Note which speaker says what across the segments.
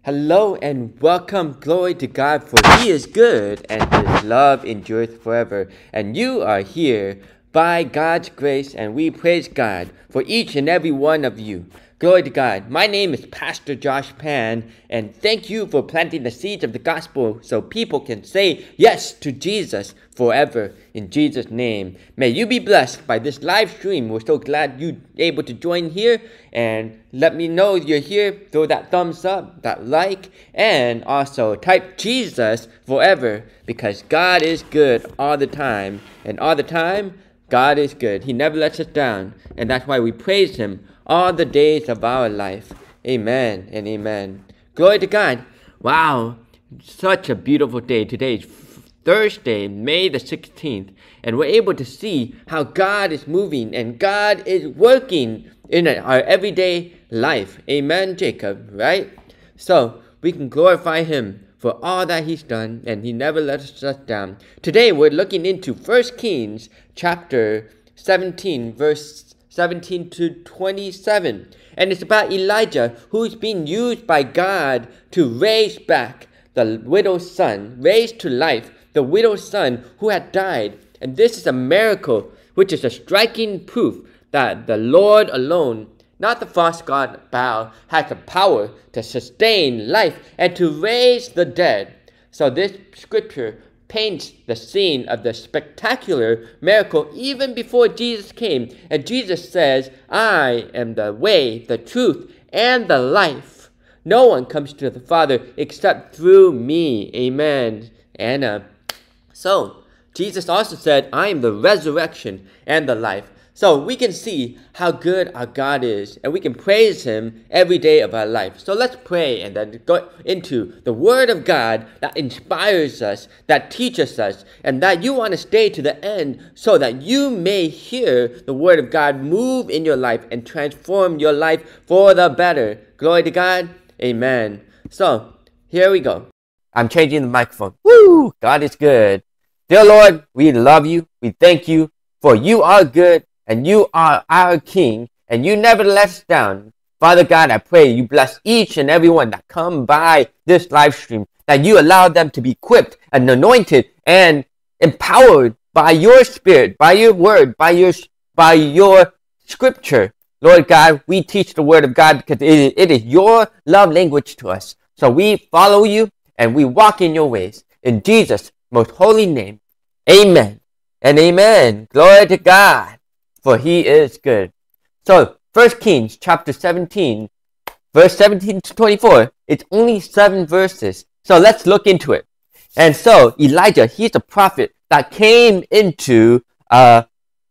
Speaker 1: Hello and welcome, glory to God, for He is good and His love endureth forever. And you are here by God's grace, and we praise God for each and every one of you. Glory to God. My name is Pastor Josh Pan, and thank you for planting the seeds of the gospel so people can say yes to Jesus forever. In Jesus' name, may you be blessed by this live stream. We're so glad you're able to join here, and let me know you're here. Throw that thumbs up, that like, and also type Jesus forever, because God is good all the time, and all the time God is good. He never lets us down, and that's why we praise Him all the days of our life. Amen and amen. Glory to God. Wow, such a beautiful day. Today is Thursday, May the 16th, and we're able to see how God is moving and God is working in our everyday life. Amen, Jacob, right? So we can glorify Him for all that He's done, and He never lets us down. Today we're looking into 1 Kings chapter 17, verse 17 to 27. And it's about Elijah, who's being used by God to raise back the widow's son, raise to life the widow's son who had died. And this is a miracle, which is a striking proof that the Lord alone, not the false god Baal, has the power to sustain life and to raise the dead. So this scripture paints the scene of the spectacular miracle even before Jesus came. And Jesus says, I am the way, the truth, and the life. No one comes to the Father except through me. Amen. And so Jesus also said, I am the resurrection and the life. So we can see how good our God is, and we can praise Him every day of our life. So let's pray and then go into the Word of God that inspires us, that teaches us, and that you want to stay to the end so that you may hear the Word of God move in your life and transform your life for the better. Glory to God. Amen. So here we go. I'm changing the microphone. Woo! God is good. Dear Lord, we love you. We thank you, for you are good. And you are our King, and you never let us down. Father God, I pray you bless each and every one that come by this live stream, that you allow them to be equipped and anointed and empowered by your Spirit, by your word, by your scripture. Lord God, we teach the word of God because it is your love language to us. So we follow you and we walk in your ways. In Jesus' most holy name, amen and amen. Glory to God, for He is good. So 1 Kings chapter 17, verse 17 to 24, it's only 7 verses. So let's look into it. And so Elijah, he's a prophet that came into a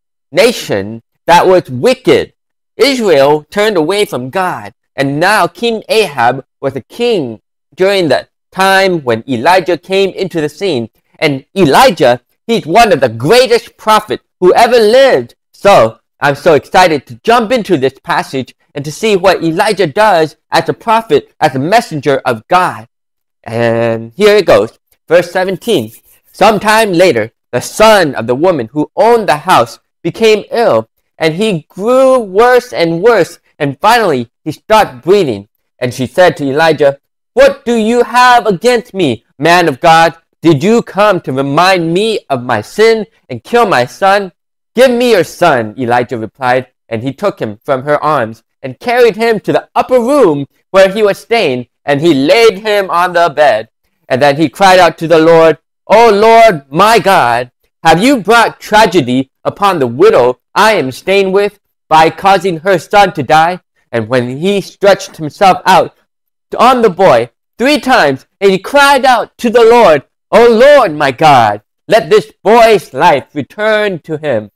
Speaker 1: nation that was wicked. Israel turned away from God, and now King Ahab was a king during the time when Elijah came into the scene. And Elijah, he's one of the greatest prophets who ever lived. So I'm so excited to jump into this passage and to see what Elijah does as a prophet, as a messenger of God. And here it goes. Verse 17. Sometime later, the son of the woman who owned the house became ill, and he grew worse and worse, and finally he stopped breathing. And she said to Elijah, "What do you have against me, man of God? Did you come to remind me of my sin and kill my son?" "Give me your son," Elijah replied, and he took him from her arms and carried him to the upper room where he was staying, and he laid him on the bed. And then he cried out to the Lord, "O Lord, my God, have you brought tragedy upon the widow I am staying with by causing her son to die?" And when he stretched himself out on the boy 3 times, and he cried out to the Lord, "O Lord, my God, let this boy's life return to him."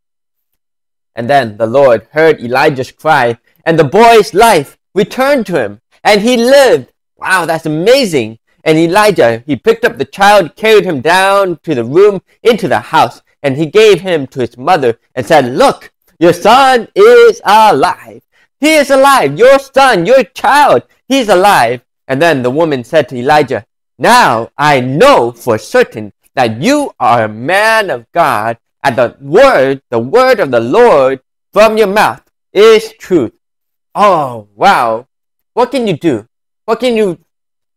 Speaker 1: And then the Lord heard Elijah's cry, and the boy's life returned to him, and he lived. Wow, that's amazing. And Elijah, he picked up the child, carried him down to the room into the house, and he gave him to his mother and said, "Look, your son is alive. He is alive. Your son, your child, he's alive." And then the woman said to Elijah, "Now I know for certain that you are a man of God, and the word of the Lord from your mouth is truth." Oh, wow. What can you do? What can you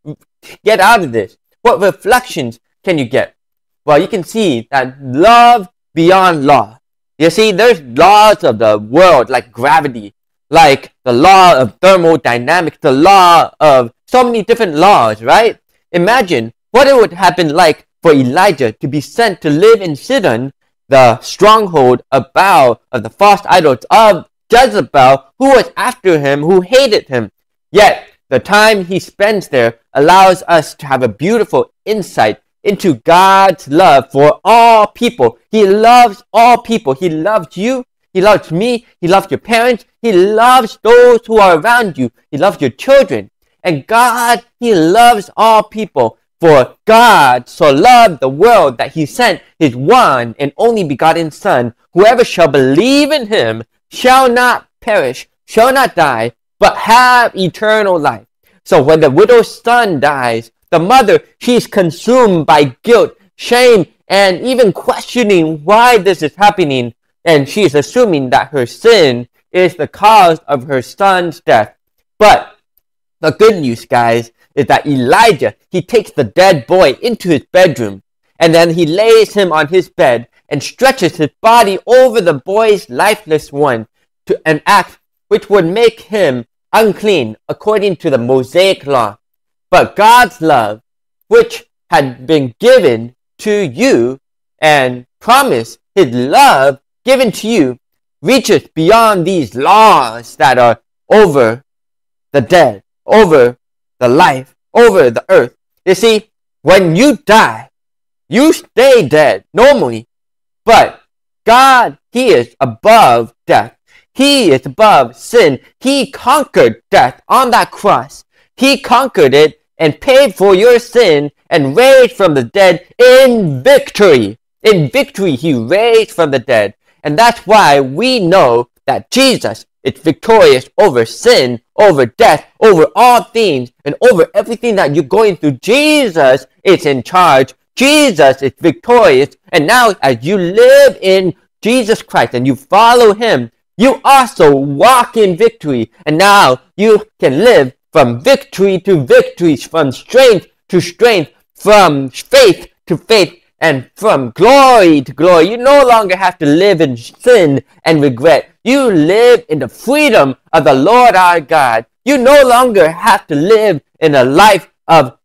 Speaker 1: get out of this? What reflections can you get? Well, you can see that love beyond law. You see, there's laws of the world like gravity, like the law of thermodynamics, the law of so many different laws, right? Imagine what it would happen like for Elijah to be sent to live in Sidon, the stronghold of the false idols of Jezebel, who was after him, who hated him. Yet, the time he spends there allows us to have a beautiful insight into God's love for all people. He loves all people. He loves you. He loves me. He loves your parents. He loves those who are around you. He loves your children. And God, He loves all people. For God so loved the world that He sent His one and only begotten Son. Whoever shall believe in Him shall not perish, shall not die, but have eternal life. So when the widow's son dies, the mother, she's consumed by guilt, shame, and even questioning why this is happening. And she's assuming that her sin is the cause of her son's death. But the good news, guys, is that Elijah, he takes the dead boy into his bedroom, and then he lays him on his bed and stretches his body over the boy's lifeless one to an act which would make him unclean according to the Mosaic law. But God's love, which had been given to you and promised His love given to you, reaches beyond these laws that are over the dead, over the life, over the earth. You see, when you die, you stay dead normally. But God, He is above death. He is above sin. He conquered death on that cross. He conquered it and paid for your sin and raised from the dead in victory. In victory, He raised from the dead. And that's why we know that Jesus is victorious over sin, over death, over all things, and over everything that you're going through. Jesus is in charge. Jesus is victorious. And now as you live in Jesus Christ and you follow Him, you also walk in victory. And now you can live from victory to victory, from strength to strength, from faith to faith, and from glory to glory. You no longer have to live in sin and regret. You live in the freedom of the Lord our God. You no longer have to live in a life of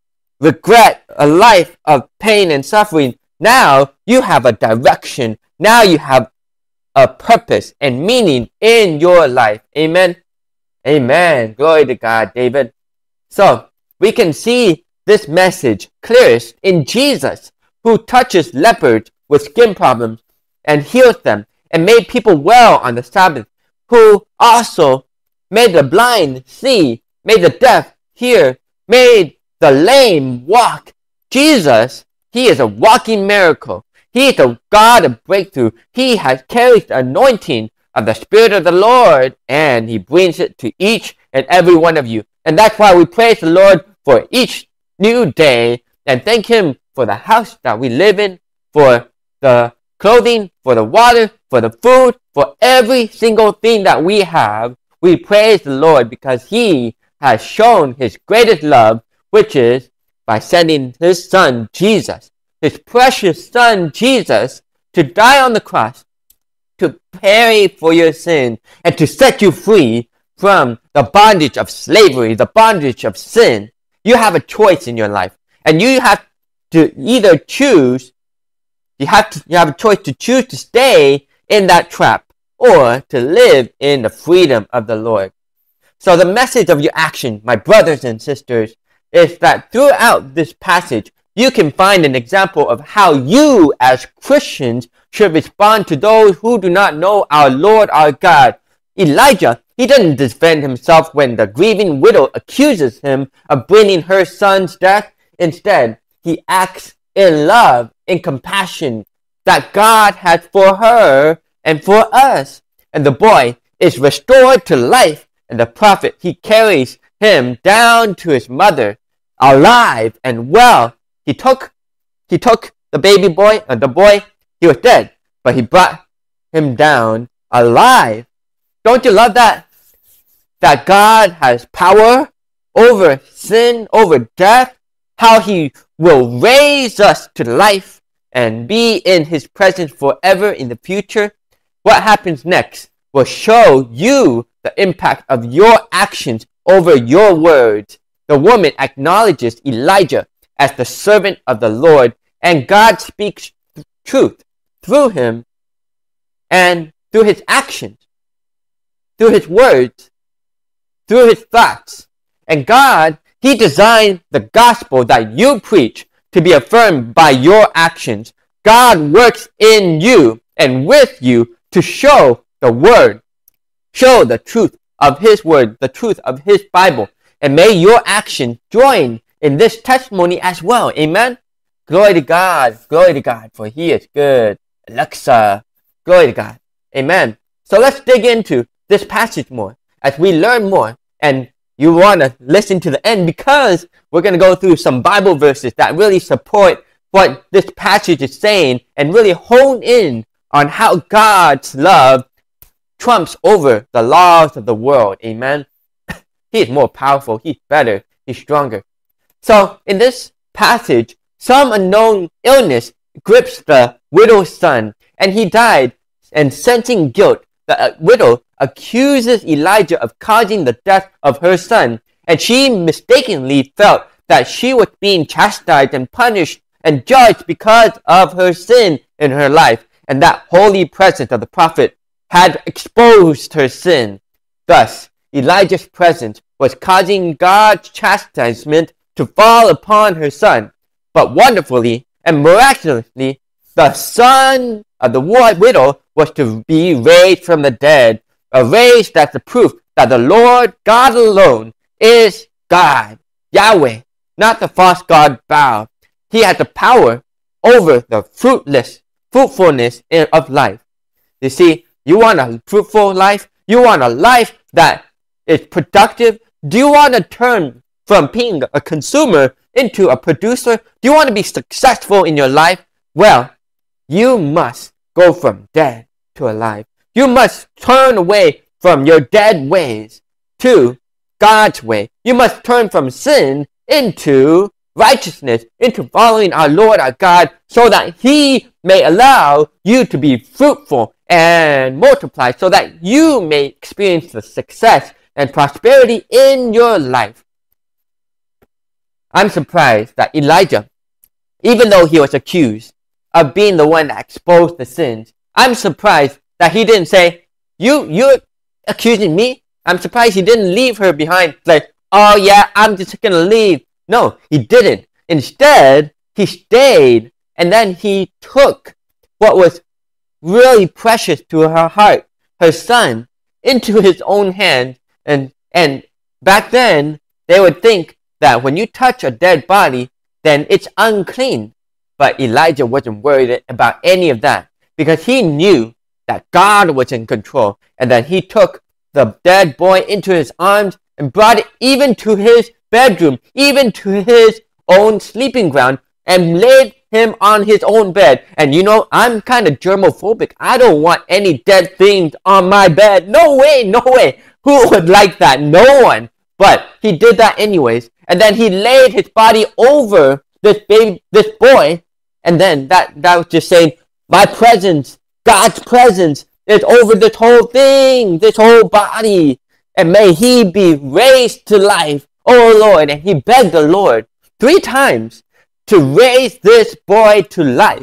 Speaker 1: regret, a life of pain and suffering. Now you have a direction. Now you have a purpose and meaning in your life. Amen. Amen. Glory to God, David. So we can see this message clearest in Jesus, who touches lepers with skin problems and heals them and made people well on the Sabbath, who also made the blind see, made the deaf hear, made the lame walk. Jesus, He is a walking miracle. He is the God of breakthrough. He has carried the anointing of the Spirit of the Lord, and He brings it to each and every one of you. And that's why we praise the Lord for each new day and thank Him for the house that we live in, for the clothing, for the water, for the food, for every single thing that we have. We praise the Lord because He has shown His greatest love, which is by sending His Son, Jesus, His precious Son, Jesus, to die on the cross, to pay for your sin, and to set you free from the bondage of slavery, the bondage of sin. You have a choice in your life, and you have to either choose, you have a choice to choose to stay in that trap or to live in the freedom of the Lord. So the message of your action, my brothers and sisters, is that throughout this passage, you can find an example of how you as Christians should respond to those who do not know our Lord, our God. Elijah, he doesn't defend himself when the grieving widow accuses him of bringing her son's death. Instead, he acts in love, in compassion that God has for her and for us. And the boy is restored to life, and the prophet, he carries him down to his mother, alive and well. He took the baby boy, and the boy, he was dead, but he brought him down alive. Don't you love that? That God has power over sin, over death, how he will raise us to life and be in his presence forever in the future. What happens next will show you the impact of your actions over your words. The woman acknowledges Elijah as the servant of the Lord, and God speaks truth through him and through his actions, through his words, through his thoughts. And God, he designed the gospel that you preach to be affirmed by your actions. God works in you and with you to show the word, show the truth of his word, the truth of his Bible. And may your action join in this testimony as well. Amen. Glory to God, for he is good. Alexa, glory to God. Amen. So let's dig into this passage more as we learn more. And you want to listen to the end because we're going to go through some Bible verses that really support what this passage is saying and really hone in on how God's love trumps over the laws of the world. Amen. He is more powerful. He's better. He's stronger. So in this passage, some unknown illness grips the widow's son, and he died. And sensing guilt, the widow accuses Elijah of causing the death of her son, and she mistakenly felt that she was being chastised and punished and judged because of her sin in her life, and that holy presence of the prophet had exposed her sin. Thus, Elijah's presence was causing God's chastisement to fall upon her son. But wonderfully and miraculously, the son of the widow was to be raised from the dead, raised as the proof that the Lord God alone is God, Yahweh, not the false god Baal. He has the power over the fruitfulness of life. You see, you want a fruitful life? You want a life that is productive? Do you want to turn from being a consumer into a producer? Do you want to be successful in your life? Well, you must go from dead to alive. You must turn away from your dead ways to God's way. You must turn from sin into righteousness, into following our Lord our God, so that he may allow you to be fruitful and multiply, so that you may experience the success and prosperity in your life. I'm surprised that Elijah, even though he was accused of being the one that exposed the sins, I'm surprised that he didn't say, you're accusing me? I'm surprised he didn't leave her behind, like, oh yeah, I'm just gonna leave. No, he didn't. Instead, he stayed, and then he took what was really precious to her heart, her son, into his own hands. And back then, they would think that when you touch a dead body, then it's unclean. But Elijah wasn't worried about any of that, because he knew that God was in control, and that he took the dead boy into his arms and brought it even to his bedroom, even to his own sleeping ground, and laid him on his own bed. And you know, I'm kind of germophobic. I don't want any dead things on my bed. No way, no way. Who would like that? No one. But he did that anyways. And then he laid his body over this boy. And then that was just saying, my presence, God's presence, is over this whole thing, this whole body. And may he be raised to life. Oh Lord. And he begged the Lord 3 times to raise this boy to life.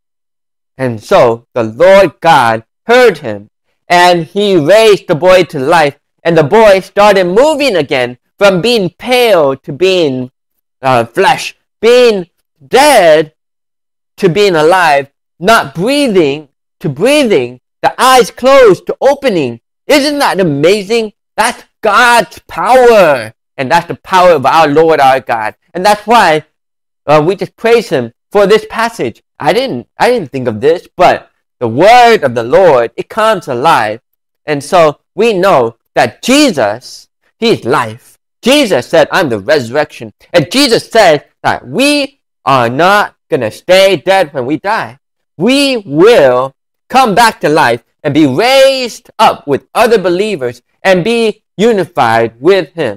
Speaker 1: And so the Lord God heard him, and he raised the boy to life. And the boy started moving again, from being pale to being flesh, being dead to being alive, not breathing to breathing, the eyes closed to opening. Isn't that amazing? That's God's power. And that's the power of our Lord our God. And that's why we just praise him for this passage. I didn't think of this, but the word of the Lord, it comes alive. And so we know that Jesus, he is life. Jesus said, I'm the resurrection. And Jesus said that we are not going to stay dead when we die. We will come back to life and be raised up with other believers and be unified with him.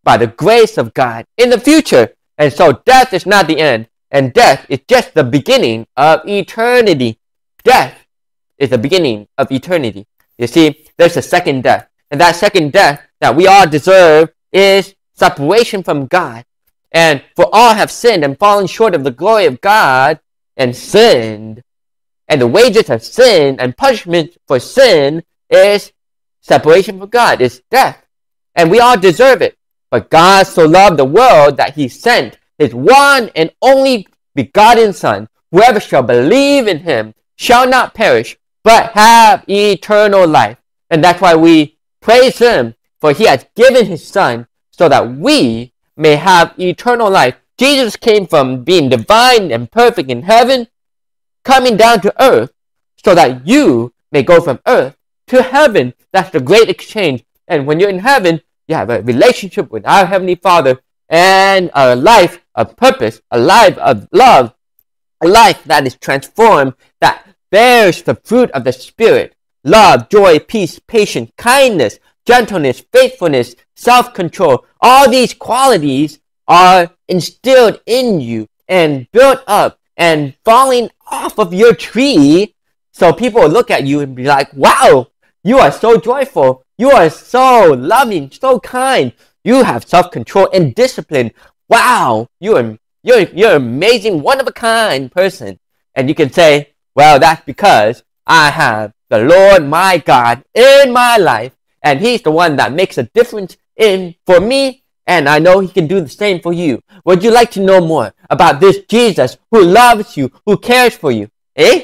Speaker 1: by the grace of God in the future. And so death is not the end, and death is just the beginning of eternity. Death is the beginning of eternity. You see, there's a second death, and that second death that we all deserve is separation from God. And for all have sinned and fallen short of the glory of God and sinned. And the wages of sin and punishment for sin is separation from God, is death. And we all deserve it. But God so loved the world that he sent his one and only begotten Son. Whoever shall believe in him shall not perish, but have eternal life. And that's why we praise him, for he has given his Son so that we may have eternal life. Jesus came from being divine and perfect in heaven, coming down to earth, so that you may go from earth to heaven. That's the great exchange. And when you're in heaven, you have a relationship with our Heavenly Father and a life of purpose, a life of love, a life that is transformed, that bears the fruit of the Spirit: love, joy, peace, patience, kindness, gentleness, faithfulness, self-control. All these qualities are instilled in you and built up and falling off of your tree. So people will look at you and be like, wow, you are so joyful. You are so loving, so kind. You have self-control and discipline. Wow, you're amazing, one of a kind person. And you can say, well, that's because I have the Lord my God in my life, and he's the one that makes a difference for me, and I know he can do the same for you. Would you like to know more about this Jesus who loves you, who cares for you?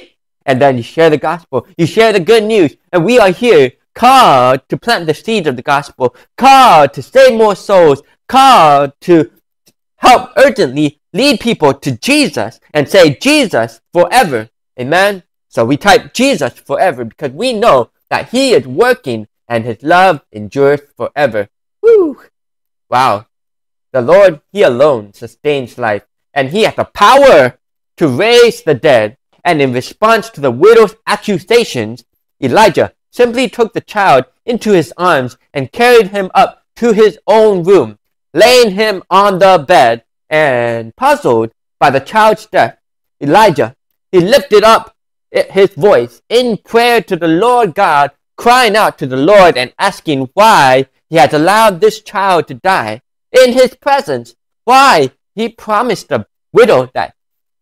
Speaker 1: And then you share the gospel, you share the good news, and we are here called to plant the seeds of the gospel, called to save more souls, called to help urgently lead people to Jesus and say Jesus forever. Amen. So we type Jesus forever because we know that he is working and his love endures forever. Woo! Wow. The Lord, he alone sustains life, and he has the power to raise the dead. And in response to the widow's accusations, Elijah simply took the child into his arms and carried him up to his own room, laying him on the bed. And puzzled by the child's death, Elijah, he lifted up his voice in prayer to the Lord God, crying out to the Lord and asking why he has allowed this child to die in his presence. Why he promised the widow that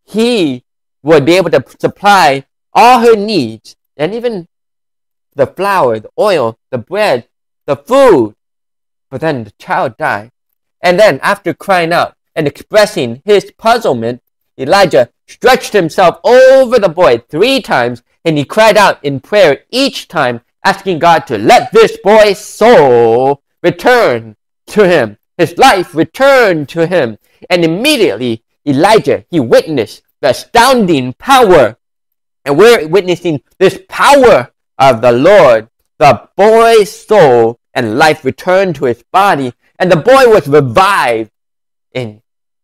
Speaker 1: he would be able to supply all her needs, and even the flour, the oil, the bread, the food. But then the child died. And then after crying out and expressing his puzzlement, Elijah stretched himself over the boy 3 times, and he cried out in prayer each time, asking God to let this boy's soul return to him, his life return to him. And immediately Elijah, he witnessed the astounding power, and we're witnessing this power of the Lord. The boy's soul and life returned to his body, and the boy was revived in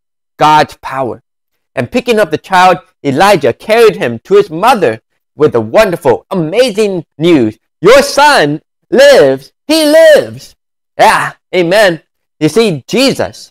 Speaker 1: God's power. And picking up the child, Elijah carried him to his mother with the wonderful, amazing news: your son lives. He lives. Yeah, amen. You see, Jesus,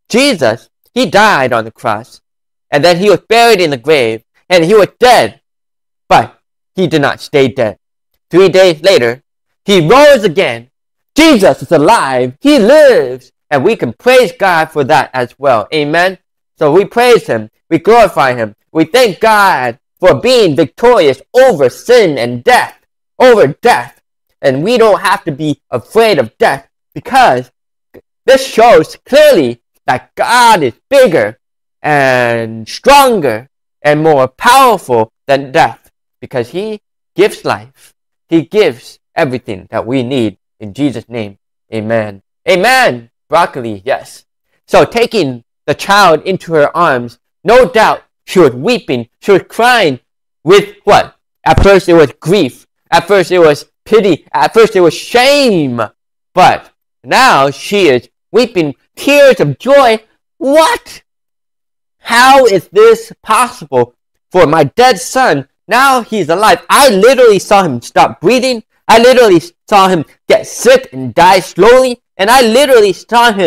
Speaker 1: he died on the cross, and then he was buried in the grave, and he was dead. But he did not stay dead. 3 days later, he rose again. Jesus is alive. He lives. And we can praise God for that as well. Amen. So we praise him. We glorify him. We thank God for being victorious over sin and death, over death. And we don't have to be afraid of death, because this shows clearly that God is bigger and stronger and more powerful than death, because he gives life. He gives everything that we need. In Jesus' name, amen. Amen. Broccoli, yes. So taking the child into her arms, no doubt she was weeping. She was crying with what? At first it was grief. At first it was pity. At first it was shame. But now she is weeping tears of joy. What? How is this possible? For my dead son, now he's alive. I literally saw him stop breathing. I literally saw him get sick and die slowly. And I literally saw him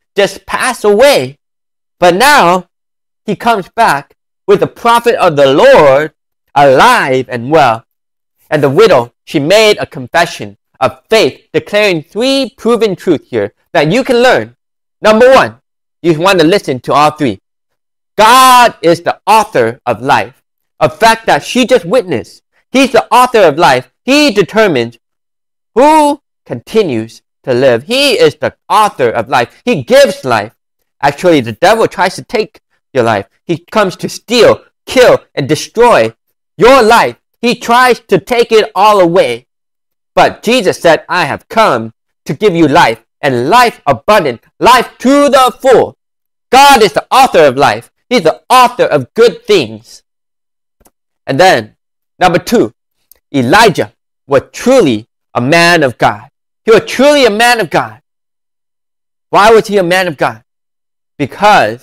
Speaker 1: just passed away. But now he comes back with the prophet of the Lord alive and well. And the widow, she made a confession of faith, declaring 3 proven truths here that you can learn. Number 1, you want to listen to all 3. God is the author of life, a fact that she just witnessed. He's the author of life. He determines who continues to live. He is the author of life. He gives life. Actually, the devil tries to take your life. He comes to steal, kill, and destroy your life. He tries to take it all away. But Jesus said, I have come to give you life, and life abundant, life to the full. God is the author of life. He's the author of good things. And then, number 2, Elijah was truly a man of God. He was truly a man of God. Why was he a man of God? Because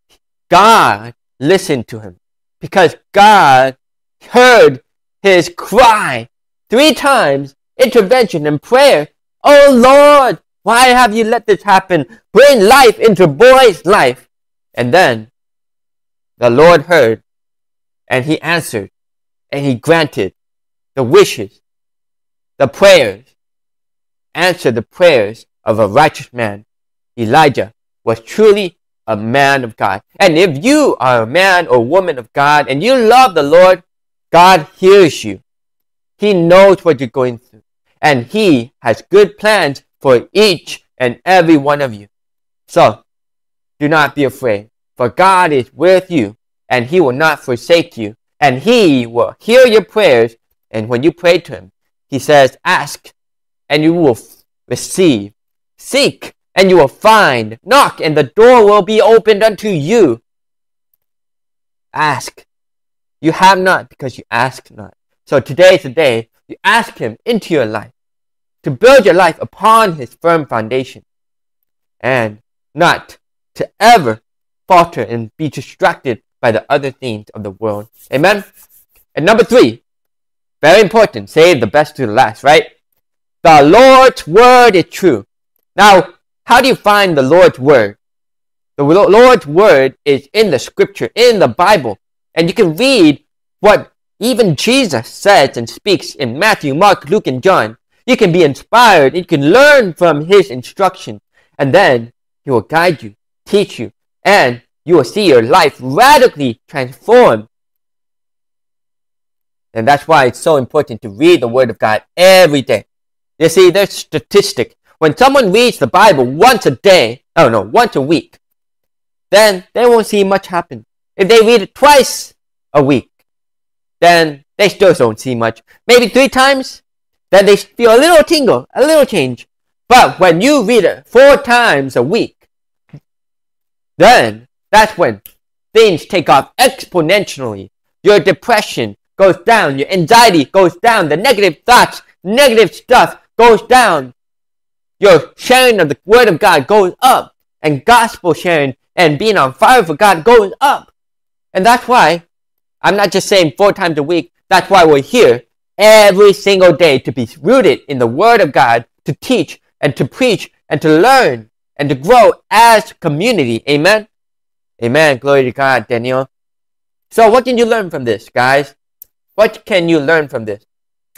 Speaker 1: God listened to him. Because God heard his cry 3 times, intervention and prayer. Oh Lord, why have you let this happen? Bring life into boy's life. And then the Lord heard, and he answered, and he granted the wishes, the prayers, answered the prayers of a righteous man. Elijah was truly a man of God. And if you are a man or woman of God and you love the Lord, God hears you. He knows what you're going through. And he has good plans for each and every one of you. So, do not be afraid. For God is with you, and he will not forsake you. And he will hear your prayers. And when you pray to him, he says, ask, and you will receive. Seek, and you will find. Knock, and the door will be opened unto you. Ask. You have not because you ask not. So today is the day you ask him into your life, to build your life upon his firm foundation, and not to ever falter and be distracted by the other things of the world. Amen? And number 3, very important, save the best to the last, right? The Lord's word is true. Now, how do you find the Lord's word? The Lord's word is in the scripture, in the Bible. And you can read what even Jesus says and speaks in Matthew, Mark, Luke, and John. You can be inspired. You can learn from his instruction. And then he will guide you, teach you, and you will see your life radically transformed. And that's why it's so important to read the Word of God every day. You see, there's statistic. When someone reads the Bible once a week, then they won't see much happen. If they read it twice a week, then they still don't see much. Maybe 3 times, then they feel a little tingle, a little change. But when you read it 4 times a week, then that's when things take off exponentially. Your depression goes down, your anxiety goes down, the negative thoughts, negative stuff goes down. Your sharing of the Word of God goes up, and gospel sharing and being on fire for God goes up. And that's why, I'm not just saying 4 times a week, that's why we're here every single day to be rooted in the Word of God, to teach and to preach and to learn and to grow as community. Amen? Amen. Glory to God, Daniel. So what can you learn from this, guys? What can you learn from this?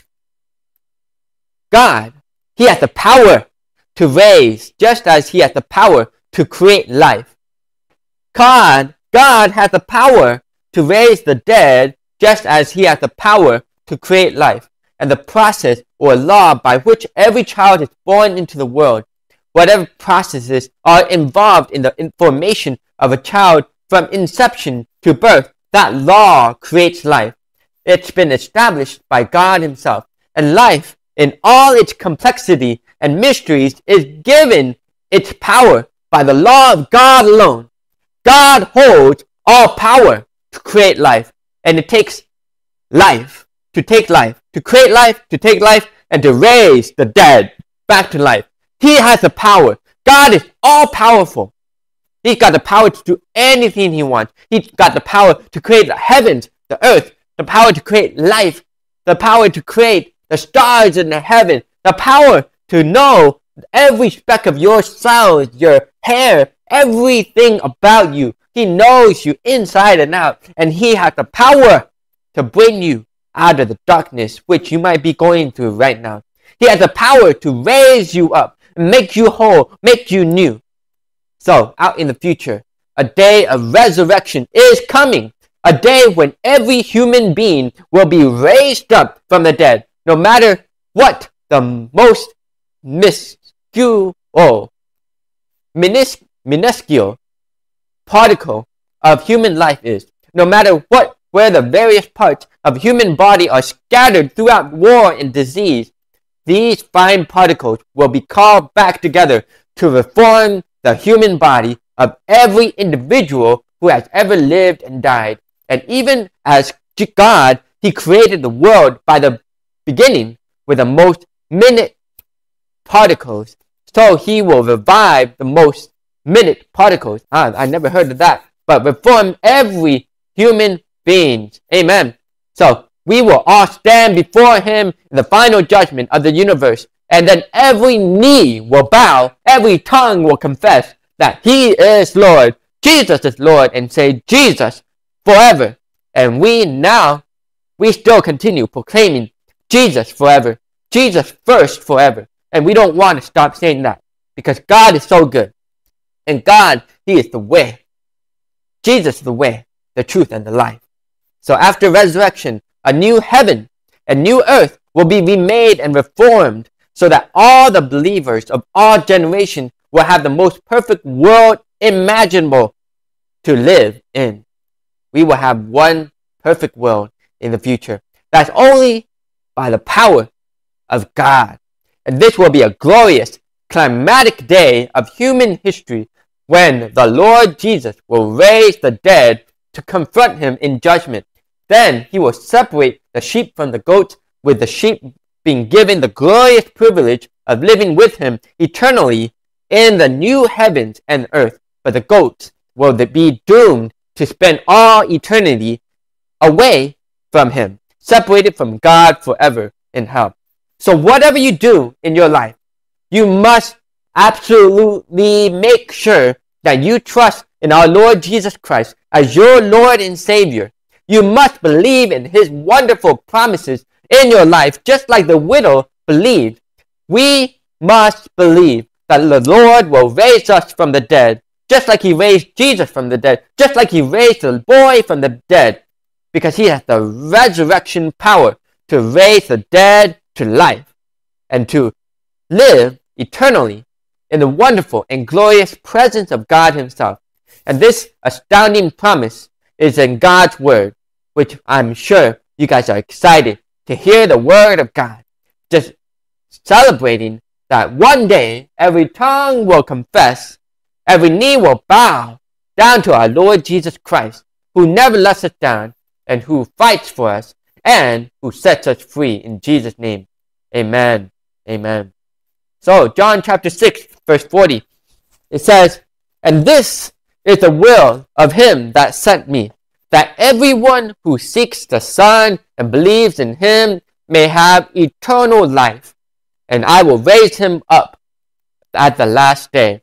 Speaker 1: God, he has the power to raise, just as he has the power to create life. God has the power to raise the dead, just as he has the power to create life. And the process or law by which every child is born into the world, whatever processes are involved in the formation of a child from inception to birth, that law creates life. It's been established by God himself. And life, in all its complexity and mysteries, is given its power by the law of God alone. God holds all power to create life. And it takes life to take life, to create life, to take life, and to raise the dead back to life. He has the power. God is all powerful. He's got the power to do anything he wants. He's got the power to create the heavens, the earth, the power to create life, the power to create the stars in the heaven, the power to know every speck of your cells, your hair, everything about you. He knows you inside and out, and He has the power to bring you out of the darkness which you might be going through right now. He has the power to raise you up, make you whole, make you new. So, out in the future, a day of resurrection is coming. A day when every human being will be raised up from the dead, no matter what the most minuscule particle of human life is. No matter where the various parts of human body are scattered throughout war and disease, these fine particles will be called back together to reform the human body of every individual who has ever lived and died. And even as God, He created the world by the beginning with the most minute particles. So He will revive the most minute particles. I never heard of that. But reform every human being. Amen. So we will all stand before Him in the final judgment of the universe. And then every knee will bow, every tongue will confess that He is Lord, Jesus is Lord, and say, Jesus forever. And we still continue proclaiming Jesus forever, Jesus first forever. And we don't want to stop saying that because God is so good. And God, He is the way. Jesus is the way, the truth, and the life. So after resurrection, a new heaven and new earth will be remade and reformed so that all the believers of all generations will have the most perfect world imaginable to live in. We will have one perfect world in the future. That's only by the power of God. And this will be a glorious, climatic day of human history when the Lord Jesus will raise the dead to confront Him in judgment. Then He will separate the sheep from the goats, with the sheep being given the glorious privilege of living with Him eternally in the new heavens and earth. But the goats will be doomed to spend all eternity away from Him, separated from God forever in hell. So whatever you do in your life, you must absolutely make sure that you trust in our Lord Jesus Christ as your Lord and Savior. You must believe in His wonderful promises in your life, just like the widow believed. We must believe that the Lord will raise us from the dead, just like He raised Jesus from the dead, just like He raised the boy from the dead, because He has the resurrection power to raise the dead to life and to live eternally in the wonderful and glorious presence of God Himself. And this astounding promise is in God's Word, which I'm sure you guys are excited to hear the Word of God. Just celebrating that one day every tongue will confess, every knee will bow down to our Lord Jesus Christ, who never lets us down and who fights for us and who sets us free. In Jesus' name, amen. Amen. So, John chapter 6, verse 40, it says, "And this is the will of Him that sent me, that everyone who seeks the Son and believes in Him may have eternal life, and I will raise him up at the last day."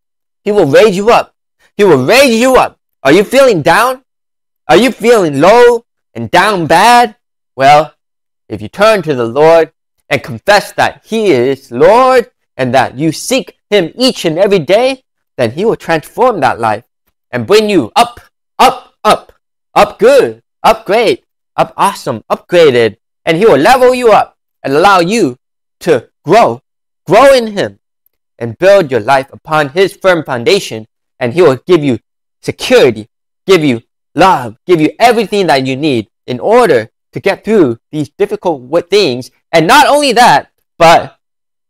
Speaker 1: He will raise you up. He will raise you up. Are you feeling down? Are you feeling low and down bad? Well, if you turn to the Lord and confess that He is Lord and that you seek Him each and every day, then He will transform that life and bring you up, up, up, up good, up great, up awesome, upgraded. And He will level you up and allow you to grow in Him and build your life upon His firm foundation. And He will give you security, give you love, give you everything that you need in order to get through these difficult things. And not only that, but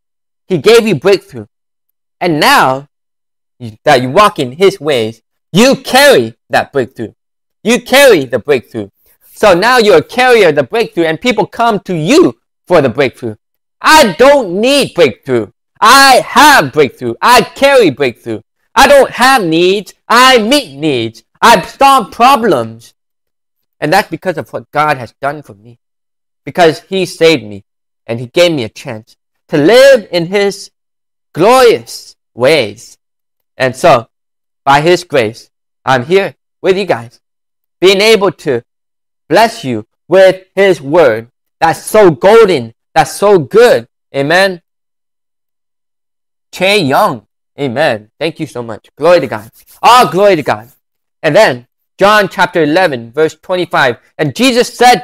Speaker 1: He gave you breakthrough. And now that you walk in His ways, you carry that breakthrough. You carry the breakthrough. So now you're a carrier of the breakthrough, and people come to you for the breakthrough. I don't need breakthrough. I have breakthrough. I carry breakthrough. I don't have needs. I meet needs. I solve problems. And that's because of what God has done for me. Because He saved me and He gave me a chance to live in His glorious ways. And so, by His grace, I'm here with you guys, being able to bless you with His word. That's so golden. That's so good. Amen. Che Young. Amen. Thank you so much. Glory to God. All glory to God. And then, John chapter 11, verse 25. And Jesus said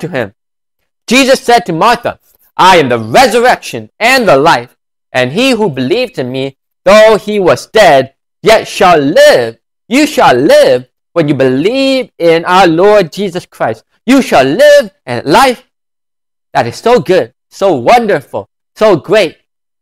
Speaker 1: to Martha, I am the resurrection and the life. And he who believes in me, though he was dead, yet shall live. You shall live when you believe in our Lord Jesus Christ. You shall live a life that is so good, so wonderful, so great.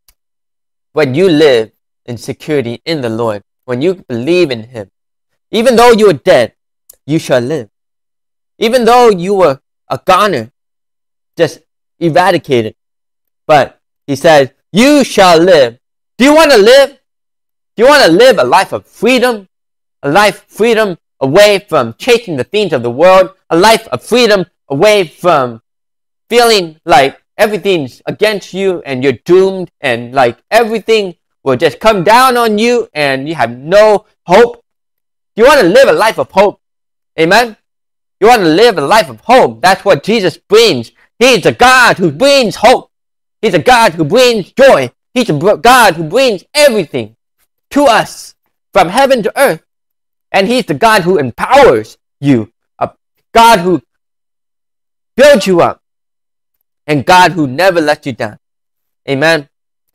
Speaker 1: When you live in security in the Lord, when you believe in Him, even though you are dead, you shall live. Even though you were a goner, just eradicated. But He says, you shall live. Do you want to live? Do you want to live a life of freedom? A life freedom away from chasing the things of the world? A life of freedom away from feeling like everything's against you and you're doomed and like everything will just come down on you and you have no hope? You want to live a life of hope? Amen? You want to live a life of hope? That's what Jesus brings. He's a God who brings hope. He's a God who brings joy. He's a God who brings everything to us from heaven to earth. And He's the God who empowers you. A God who builds you up. And God who never lets you down. Amen?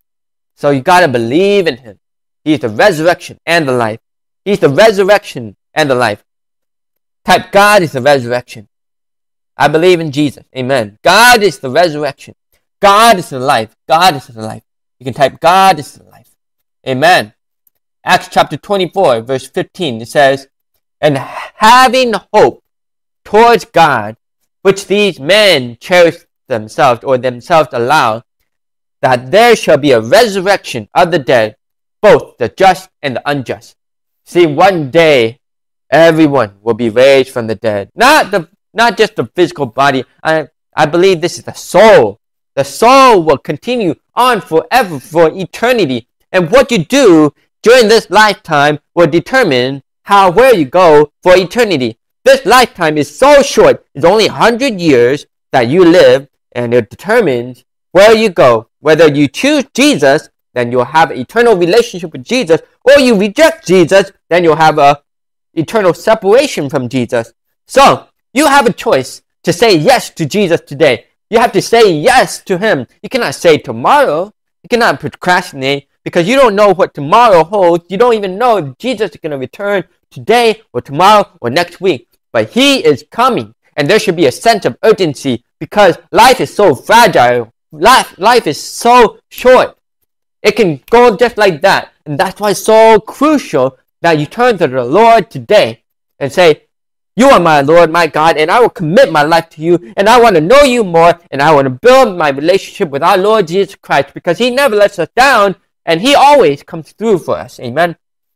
Speaker 1: So you got to believe in Him. He's the resurrection and the life. He's the resurrection and the life. Type, God is the resurrection. I believe in Jesus. Amen. God is the resurrection. God is the life. God is the life. You can type, God is the life. Amen. Acts chapter 24, verse 15, it says, and having hope towards God, which these men cherish themselves, or themselves allow, that there shall be a resurrection of the dead, both the just and the unjust. See, one day, everyone will be raised from the dead. Not just the physical body. I believe this is the soul. The soul will continue on forever, for eternity. And what you do during this lifetime will determine where you go for eternity. This lifetime is so short. It's only 100 years that you live, and it determines where you go. Whether you choose Jesus, then you'll have an eternal relationship with Jesus, or you reject Jesus, then you'll have an eternal separation from Jesus. So, you have a choice to say yes to Jesus today. You have to say yes to Him. You cannot say tomorrow. You cannot procrastinate because you don't know what tomorrow holds. You don't even know if Jesus is going to return today or tomorrow or next week. But He is coming, and there should be a sense of urgency because life is so fragile. Life is so short. It can go just like that. And that's why it's so crucial that you turn to the Lord today and say, you are my Lord, my God, and I will commit my life to you, and I want to know you more, and I want to build my relationship with our Lord Jesus Christ, because He never lets us down, and He always comes through for us. Amen.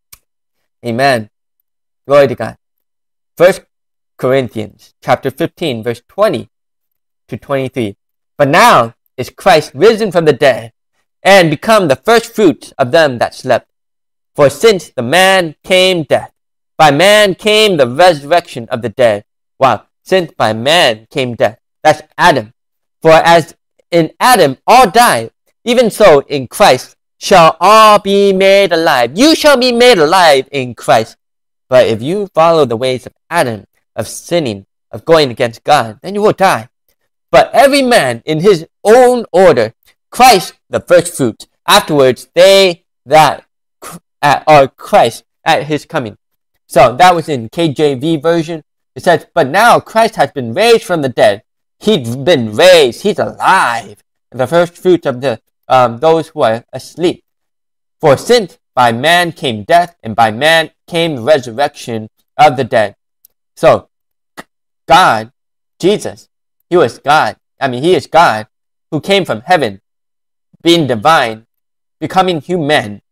Speaker 1: Amen. Glory to God. 1 Corinthians chapter 15, verse 20 to 23. But now is Christ risen from the dead, and become the first fruits of them that slept. For since the man came death, by man came the resurrection of the dead. Wow. Since by man came death. That's Adam. For as in Adam all die, even so in Christ shall all be made alive. You shall be made alive in Christ. But if you follow the ways of Adam, of sinning, of going against God, then you will die. But every man in his own order, Christ the first fruits. Afterwards, they that are Christ at His coming. So that was in KJV version. It says, but now Christ has been raised from the dead. He's been raised. He's alive. The first fruits of the those who are asleep. For since by man came death, and by man came the resurrection of the dead. So God, Jesus, He was God. He is God who came from heaven, being divine, becoming human.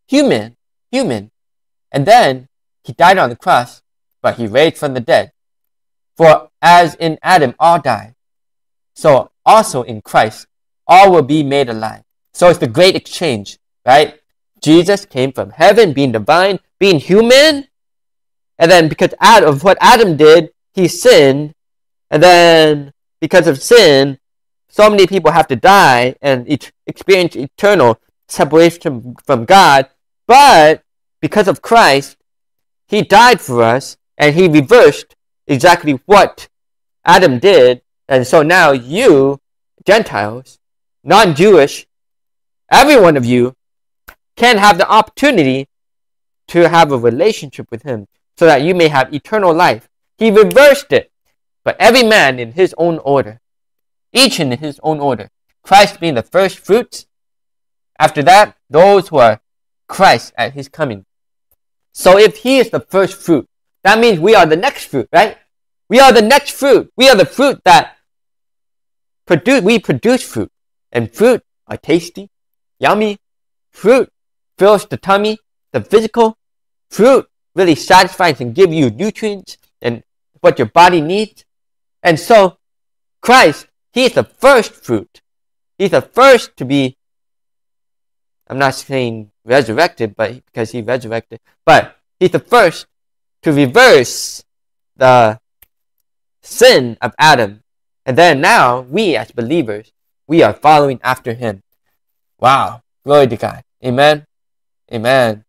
Speaker 1: And then He died on the cross, but He raised from the dead. For as in Adam all die, so also in Christ all will be made alive. So it's the great exchange, right? Jesus came from heaven, being divine, being human. And then because of what Adam did, he sinned. And then because of sin, so many people have to die and experience eternal separation from God. But because of Christ, he died for us and he reversed exactly what Adam did. And so now you, Gentiles, non-Jewish, every one of you can have the opportunity to have a relationship with him so that you may have eternal life. He reversed it, but every man in his own order, each in his own order. Christ being the first fruits. After that, those who are Christ at his coming. So if he is the first fruit, that means we are the next fruit, right? We are the next fruit. We are the fruit that we produce fruit. And fruit are tasty, yummy. Fruit fills the tummy, the physical. Fruit really satisfies and gives you nutrients and what your body needs. And so Christ, he is the first fruit. He's the first to be, I'm not saying resurrected, but because he resurrected, but he's the first to reverse the sin of Adam. And then now, we as believers, we are following after him. Wow. Glory to God. Amen. Amen.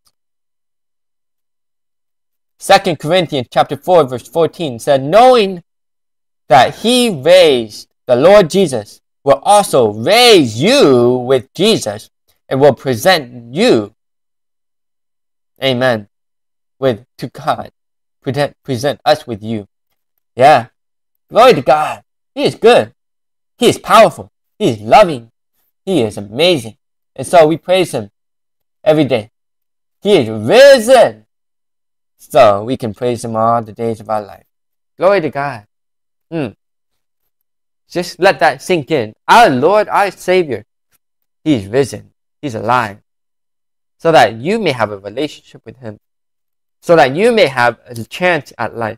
Speaker 1: 2 Corinthians chapter 4, verse 14 said, knowing that he raised the Lord Jesus, will also raise you with Jesus and will present you, amen, to God. Present us with you. Yeah. Glory to God. He is good. He is powerful. He is loving. He is amazing. And so we praise him every day. He is risen. So we can praise him all the days of our life. Glory to God. Just let that sink in. Our Lord, our Savior, he is risen. He's alive. So that you may have a relationship with him. So that you may have a chance at life.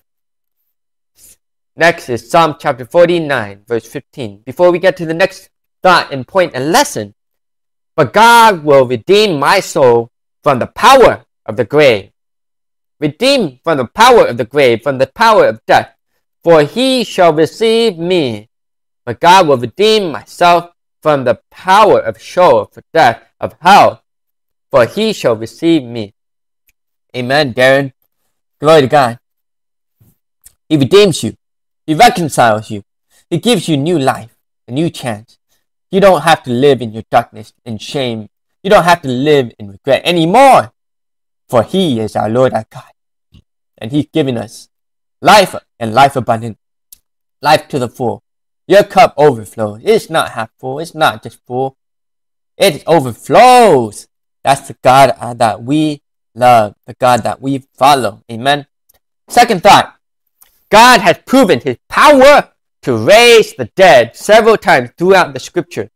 Speaker 1: Next is Psalm chapter 49, verse 15. Before we get to the next thought and point and lesson, but God will redeem my soul from the power of the grave. Redeem from the power of the grave, from the power of death. For he shall receive me. But God will redeem myself from the power of Sheol, for death, of hell. For he shall receive me. Amen, Darren. Glory to God. He redeems you. He reconciles you. He gives you new life, a new chance. You don't have to live in your darkness and shame. You don't have to live in regret anymore. For he is our Lord our God. And he's given us life and life abundant. Life to the full. Your cup overflows. It's not half full. It's not just full. It overflows. That's the God that we love. The God that we follow. Amen. Second thought. God has proven his power to raise the dead several times throughout the scripture.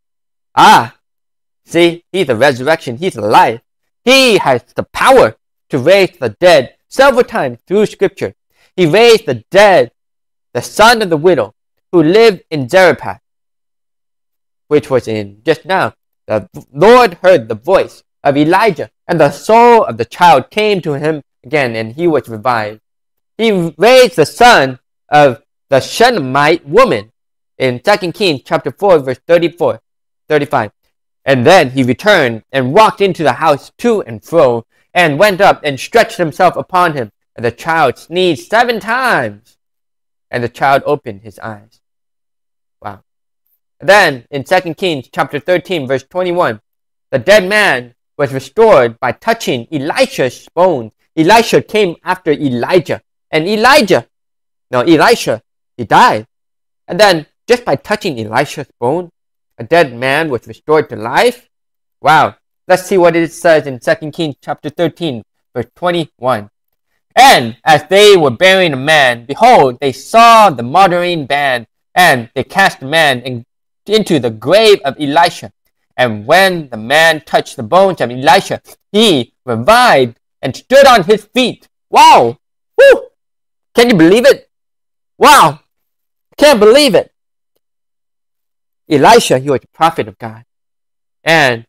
Speaker 1: See, he's the resurrection. He's alive. He has the power to raise the dead several times through scripture. He raised the dead, the son of the widow who lived in Zarephath, which was in just now. The Lord heard the voice of Elijah, and the soul of the child came to him again, and he was revived. He raised the son of the Shunammite woman in 2 Kings chapter 4, verse 35. And then he returned and walked into the house to and fro, and went up and stretched himself upon him. And the child sneezed 7 times, and the child opened his eyes. Wow. And then in 2 Kings chapter 13, verse 21, the dead man was restored by touching Elisha's bones. Elisha came after Elijah. And Elisha, he died. And then just by touching Elisha's bone, a dead man was restored to life. Wow. Let's see what it says in 2 Kings chapter 13, verse 21. And as they were burying a man, behold, they saw the murdering band, and they cast the man into the grave of Elisha. And when the man touched the bones of Elisha, he revived and stood on his feet. Wow! Woo! Can you believe it? Wow! Can't believe it. Elisha, he was a prophet of God. And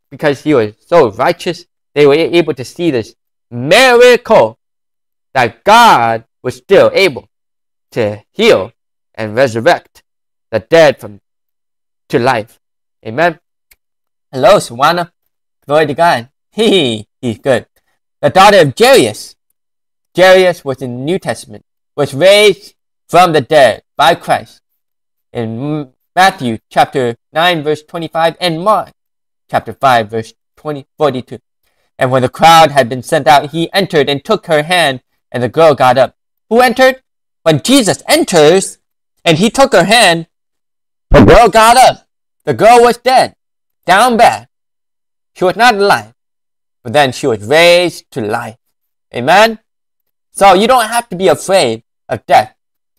Speaker 1: because he was so righteous, they were able to see this miracle that God was still able to heal and resurrect the dead to life. Amen. Hello, Sawana. Glory to God. He's good. The daughter of Jairus. Jairus was in the New Testament, was raised from the dead by Christ in Matthew chapter 9 verse 25 and Mark chapter 5 verse 42. And when the crowd had been sent out, he entered and took her hand, and the girl got up. Who entered? When Jesus enters and he took her hand, the girl got up. The girl was dead, down bad. She was not alive, but then she was raised to life. Amen? So you don't have to be afraid of death.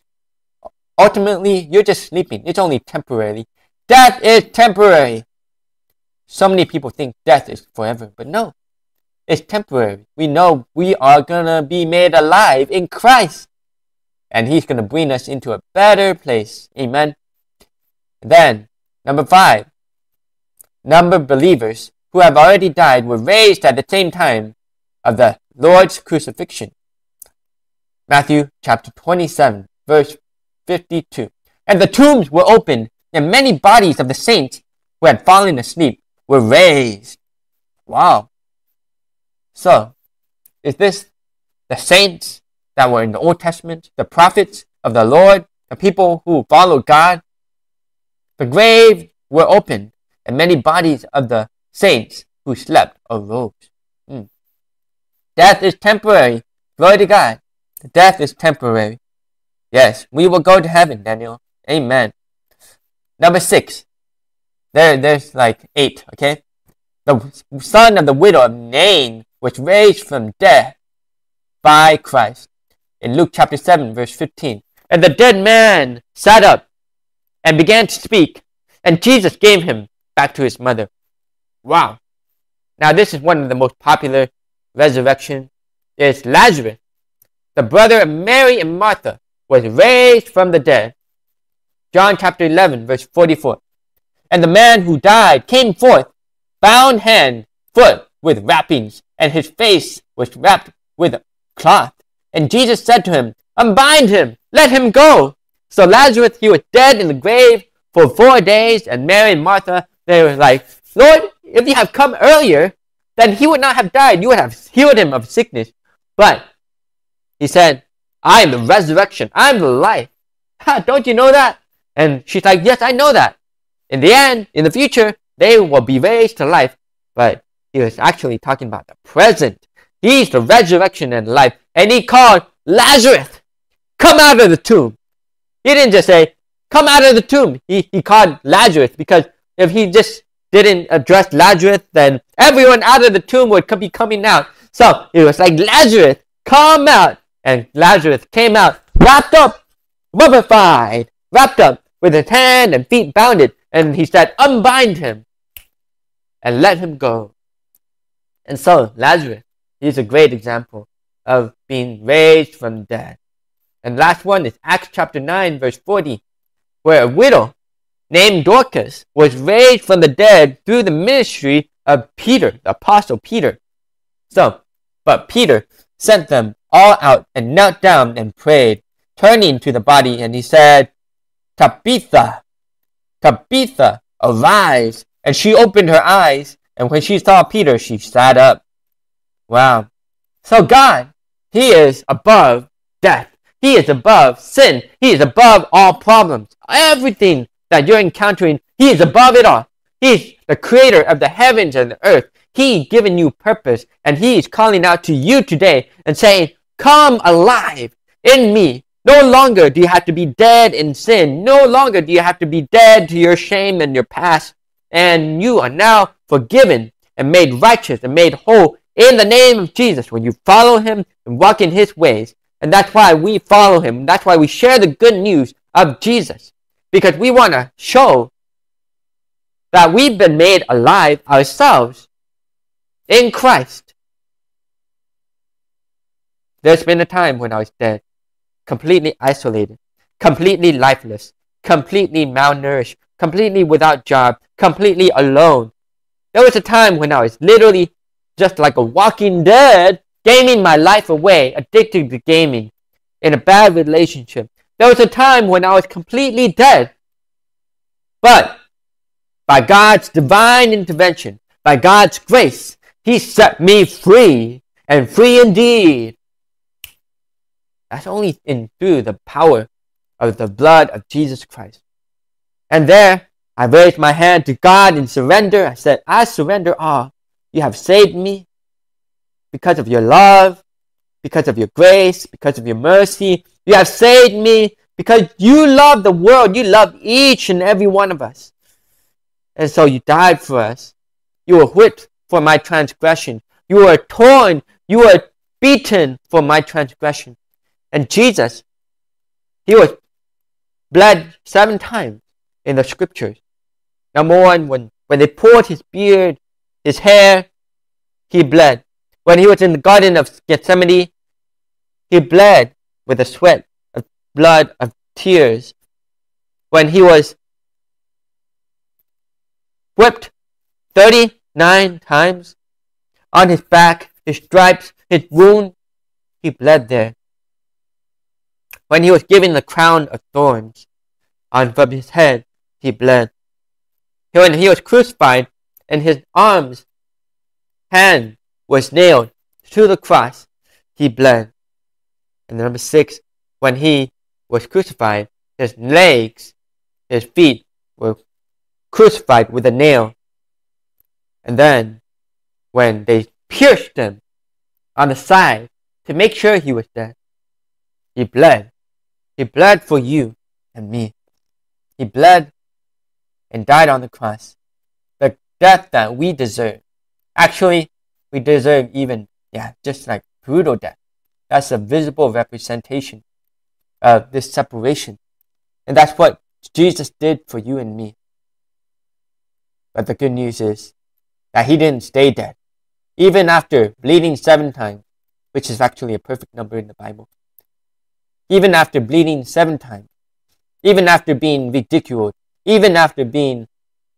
Speaker 1: Ultimately, you're just sleeping. It's only temporary. Death is temporary. So many people think death is forever, but no. It's temporary. We know we are going to be made alive in Christ. And he's going to bring us into a better place. Amen. Then, number 5. Number of believers who have already died were raised at the same time of the Lord's crucifixion. Matthew chapter 27, verse 52. And the tombs were opened, and many bodies of the saints who had fallen asleep were raised. Wow. So, is this the saints that were in the Old Testament, the prophets of the Lord, the people who followed God? The graves were opened, and many bodies of the saints who slept arose. Death is temporary. Glory to God. Death is temporary. Yes, we will go to heaven, Daniel. Amen. Number 6. There's like 8, okay? The son of the widow of Nain was raised from death by Christ. In Luke chapter 7, verse 15. And the dead man sat up and began to speak, and Jesus gave him back to his mother. Wow. Now this is one of the most popular resurrections. It's Lazarus, the brother of Mary and Martha, was raised from the dead. John chapter 11, verse 44. And the man who died came forth, bound hand, foot with wrappings, and his face was wrapped with a cloth. And Jesus said to him, unbind him, let him go. So Lazarus, he was dead in the grave for 4 days, and Mary and Martha, they were like, Lord, if you have come earlier, then he would not have died. You would have healed him of sickness. But he said, I am the resurrection. I am the life. Don't you know that? And she's like, yes, I know that. In the end, in the future, they will be raised to life. But he was actually talking about the present. He's the resurrection and life. And he called Lazarus, come out of the tomb. He didn't just say, come out of the tomb. He called Lazarus, because if he just didn't address Lazarus, then everyone out of the tomb would be coming out. So it was like, Lazarus, come out. And Lazarus came out, wrapped up, mummified, wrapped up with his hand and feet bounded. And he said, unbind him and let him go. And so Lazarus, he's a great example of being raised from the dead. And last one is Acts chapter 9, verse 40, where a widow named Dorcas was raised from the dead through the ministry of Peter, the apostle Peter. So, but Peter sent them all out and knelt down and prayed, turning to the body, and he said, Tabitha, Tabitha, arise. And she opened her eyes, and when she saw Peter, she sat up. Wow. So God, he is above death. He is above sin. He is above all problems. Everything that you're encountering, he is above it all. He's the creator of the heavens and the earth. He's given you purpose, and he is calling out to you today and saying, come alive in me. No longer do you have to be dead in sin. No longer do you have to be dead to your shame and your past. And you are now forgiven and made righteous and made whole in the name of Jesus when you follow him and walk in his ways. And that's why we follow him. That's why we share the good news of Jesus. Because we want to show that we've been made alive ourselves in Christ. There's been a time when I was dead, completely isolated, completely lifeless, completely malnourished, completely without job, completely alone. There was a time when I was literally just like a walking dead, gaming my life away, addicted to gaming, in a bad relationship. There was a time when I was completely dead. But by God's divine intervention, by God's grace, He set me free, and free indeed. That's only through the power of the blood of Jesus Christ. And there, I raised my hand to God in surrender. I said, I surrender all. You have saved me because of your love, because of your grace, because of your mercy. You have saved me because you love the world. You love each and every one of us. And so you died for us. You were whipped for my transgression. You were torn. You were beaten for my transgression. And Jesus, He was bled 7 times in the scriptures. Number 1, when they pulled His beard, His hair, He bled. When He was in the Garden of Gethsemane, He bled with the sweat of blood of tears. When He was whipped 39 times on His back, His stripes, His wound, He bled there. When He was given the crown of thorns from His head, He bled. When He was crucified and His hand was nailed to the cross, He bled. And number 6, when He was crucified, His legs, His feet were crucified with a nail. And then when they pierced Him on the side to make sure He was dead, He bled. He bled for you and me. He bled and died on the cross. The death that we deserve. Actually, we deserve even, just like brutal death. That's a visible representation of this separation. And that's what Jesus did for you and me. But the good news is that He didn't stay dead. Even after bleeding 7 times, which is actually a perfect number in the Bible. Even after bleeding 7 times, even after being ridiculed, even after being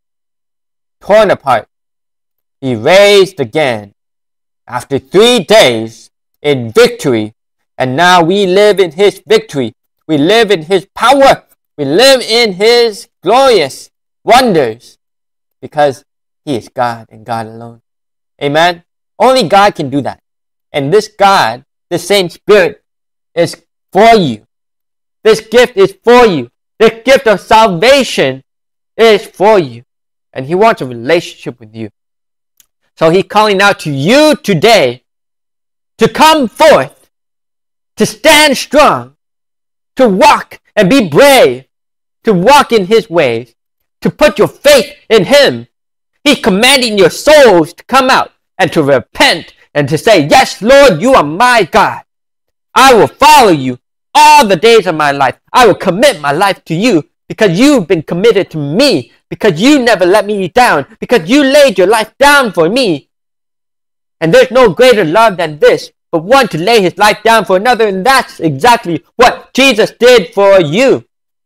Speaker 1: torn apart, He raised again after 3 days in victory. And now we live in His victory. We live in His power. We live in His glorious wonders because He is God and God alone. Amen? Only God can do that. And this God, this same Spirit, is for you. This gift is for you. This gift of salvation is for you. And He wants a relationship with you. So He's calling out to you today to come forth, to stand strong, to walk and be brave, to walk in His ways, to put your faith in Him. He's commanding your souls to come out and to repent and to say, yes, Lord, you are my God. I will follow you all the days of my life. I will commit my life to you because you've been committed to me, because you never let me down, because you laid your life down for me. And there's no greater love than this, but one to lay his life down for another, and that's exactly what Jesus did for you.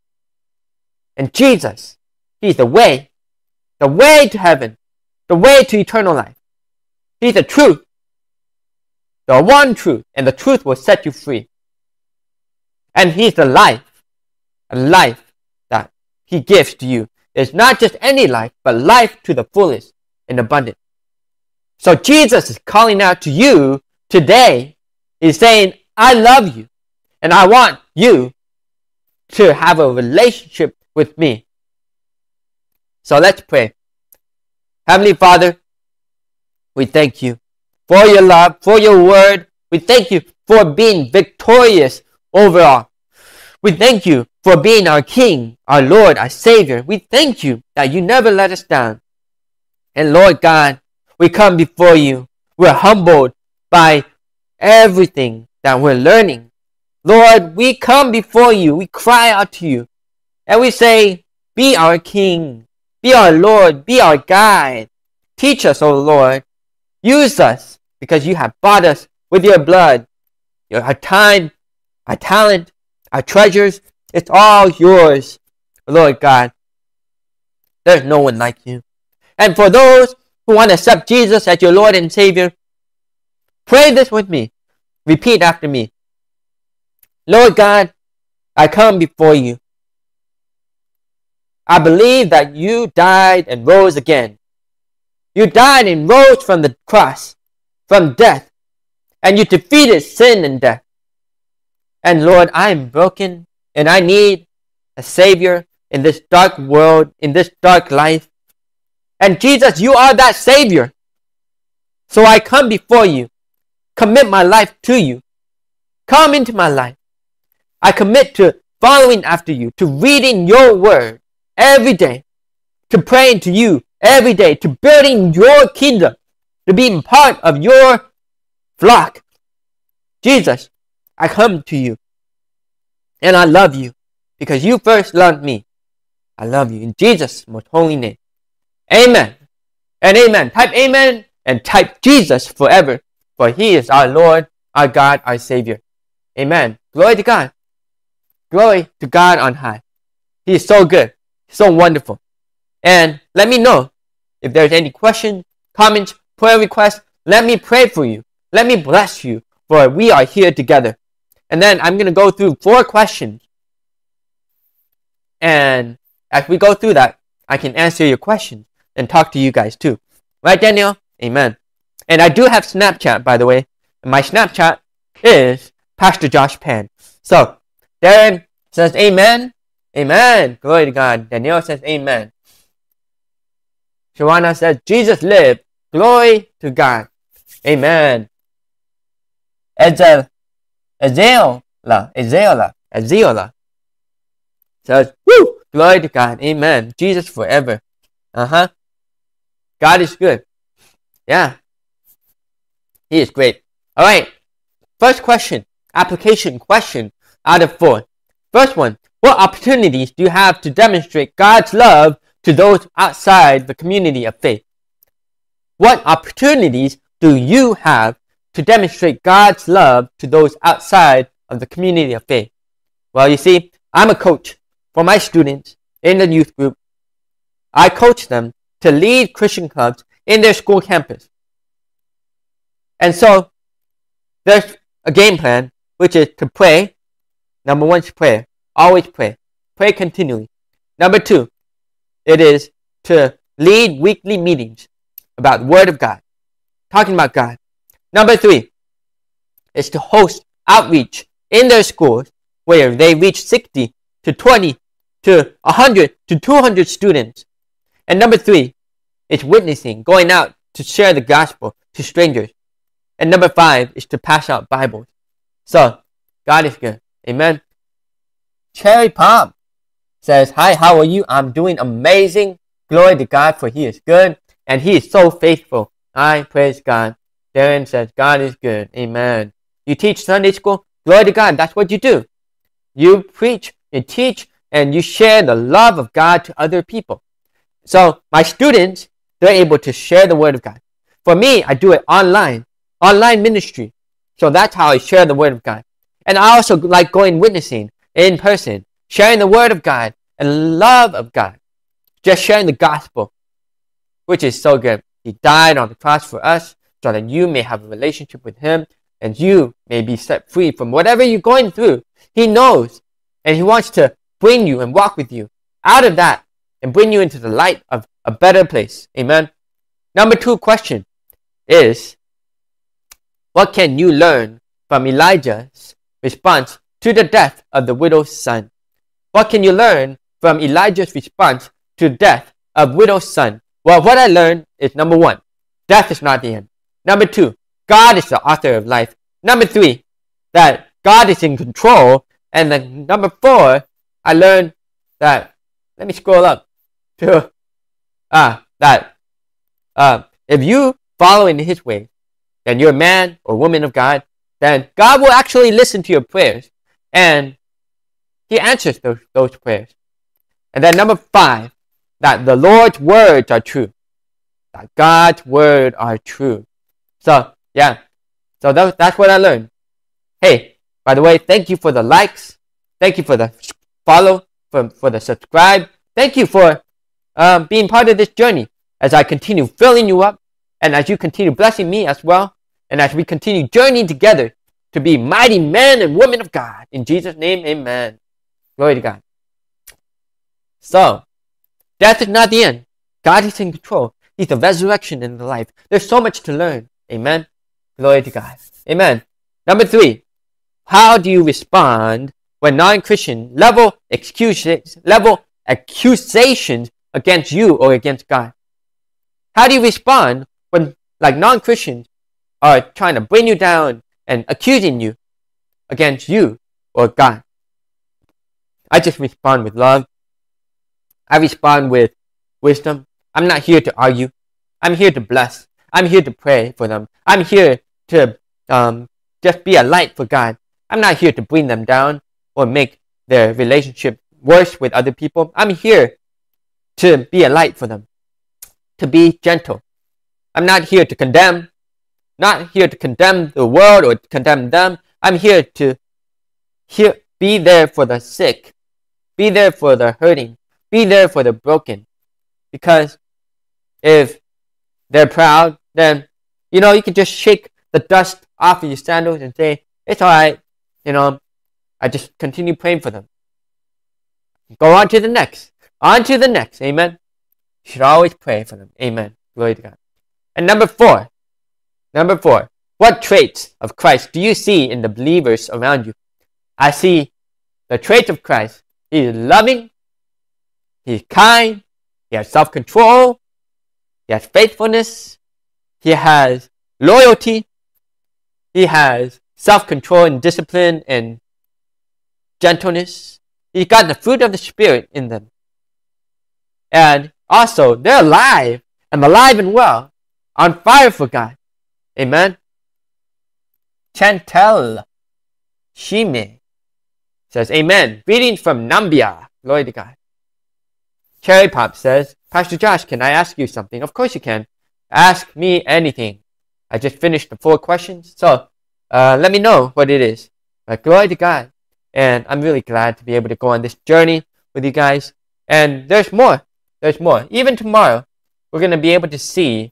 Speaker 1: And Jesus, He's the way to heaven, the way to eternal life. He's the truth, the one truth, and the truth will set you free. And He's the life, a life that He gives to you. It's not just any life, but life to the fullest and abundant. So Jesus is calling out to you today. He's saying, I love you, and I want you to have a relationship with me. So let's pray. Heavenly Father, we thank you for your love, for your word. We thank you for being victorious over all. We thank you for being our King, our Lord, our Savior. We thank you that you never let us down. And Lord God, we come before you. We're humbled by everything that we're learning. Lord, we come before you. We cry out to you. And we say, be our King, be our Lord, be our guide. Teach us, O Lord. Use us because you have bought us with your blood. Our time, our talent, our treasures, it's all yours, Lord God. There's no one like you. And for those who want to accept Jesus as your Lord and Savior, pray this with me. Repeat after me. Lord God, I come before you. I believe that you died and rose again. You died and rose from the cross, from death, and you defeated sin and death. And Lord, I am broken and I need a Savior in this dark world, in this dark life. And Jesus, you are that Savior. So I come before you, commit my life to you. Come into my life. I commit to following after you, to reading your word every day, to praying to you every day, to building your kingdom, to being part of your flock. Jesus, I come to you and I love you because you first loved me. I love you in Jesus' most holy name. Amen and amen. Type amen and type Jesus forever, for he is our Lord, our God, our Savior. Amen. Glory to God. Glory to God on high. He is so good, so wonderful. And let me know if there's any questions, comments, prayer requests. Let me pray for you. Let me bless you, for we are here together. And then I'm going to go through 4 questions. And as we go through that, I can answer your questions and talk to you guys too. Right, Daniel? Amen. And I do have Snapchat, by the way. And my Snapchat is Pastor Josh Pan. So, Darren says amen. Amen. Glory to God. Danielle says amen. Shawana says Jesus lived. Glory to God. Amen. Ezela says, woo! Glory to God. Amen. Jesus forever. God is good. Yeah. He is great. All right. First question. Application question out of 4. First one. What opportunities do you have to demonstrate God's love to those outside the community of faith? What opportunities do you have to demonstrate God's love to those outside of the community of faith? Well, you see, I'm a coach for my students in the youth group. I coach them to lead Christian clubs in their school campus. And so, there's a game plan, which is to pray. Number 1 is prayer. Always pray. Pray continually. Number 2, it is to lead weekly meetings about the Word of God, talking about God. Number 3 is to host outreach in their schools where they reach 60 to 20 to 100 to 200 students. And number 3 is witnessing, going out to share the gospel to strangers. And number 5 is to pass out Bibles. So, God is good. Amen. Cherry Palm says, hi, how are you? I'm doing amazing. Glory to God, for he is good and he is so faithful. I praise God. Darren says, God is good. Amen. You teach Sunday school? Glory to God. That's what you do. You preach, you teach, and you share the love of God to other people. So my students, they're able to share the Word of God. For me, I do it online ministry. So that's how I share the Word of God. And I also like going witnessing in person, sharing the Word of God and love of God. Just sharing the gospel, which is so good. He died on the cross for us so that you may have a relationship with him and you may be set free from whatever you're going through. He knows and he wants to bring you and walk with you out of that and bring you into the light of a better place. Amen. Number 2 question is, what can you learn from Elijah's response to the death of the widow's son? What can you learn from Elijah's response to death of widow's son? Well, what I learned is number 1, death is not the end. Number 2, God is the author of life. Number 3, that God is in control. And then number 4, I learned that, let me scroll up to, if you follow in his ways, then you're a man or woman of God, then God will actually listen to your prayers. And he answers those prayers. And then number 5, that the Lord's words are true. That God's words are true. So, yeah. So that's what I learned. Hey, by the way, thank you for the likes. Thank you for the follow, for the subscribe. Thank you for being part of this journey. as I continue filling you up, and as you continue blessing me as well, and as we continue journeying together to be mighty men and women of God. In Jesus' name, amen. Glory to God. So, death is not the end. God is in control. He's the resurrection and the life. There's so much to learn. Amen. Glory to God. Amen. Number 3. How do you respond when non-Christian level accusations against you or against God? How do you respond when non-Christians are trying to bring you down and accusing you against you or God? I just respond with love. I respond with wisdom. I'm not here to argue. I'm here to bless. I'm here to pray for them. I'm here to just be a light for God. I'm not here to bring them down or make their relationship worse with other people. I'm here to be a light for them, to be gentle. I'm not here to condemn, not here to condemn the world or to condemn them. I'm here to be there for the sick, be there for the hurting, be there for the broken. Because if they're proud, then, you can just shake the dust off of your sandals and say, it's all right. I just continue praying for them. Go on to the next. On to the next. Amen. You should always pray for them. Amen. Glory to God. And number 4. What traits of Christ do you see in the believers around you? I see the traits of Christ. He is loving. He is kind. He has self-control. He has faithfulness. He has loyalty. He has self-control and discipline and gentleness. He's got the fruit of the Spirit in them. And also, they're alive and well, on fire for God. Amen. Chantel Shime says, amen. Greetings from Nambia. Glory to God. Cherry Pop says, Pastor Josh, can I ask you something? Of course you can. Ask me anything. I just finished the 4 questions. So, let me know what it is. But glory to God. And I'm really glad to be able to go on this journey with you guys. And there's more. There's more. Even tomorrow, we're going to be able to see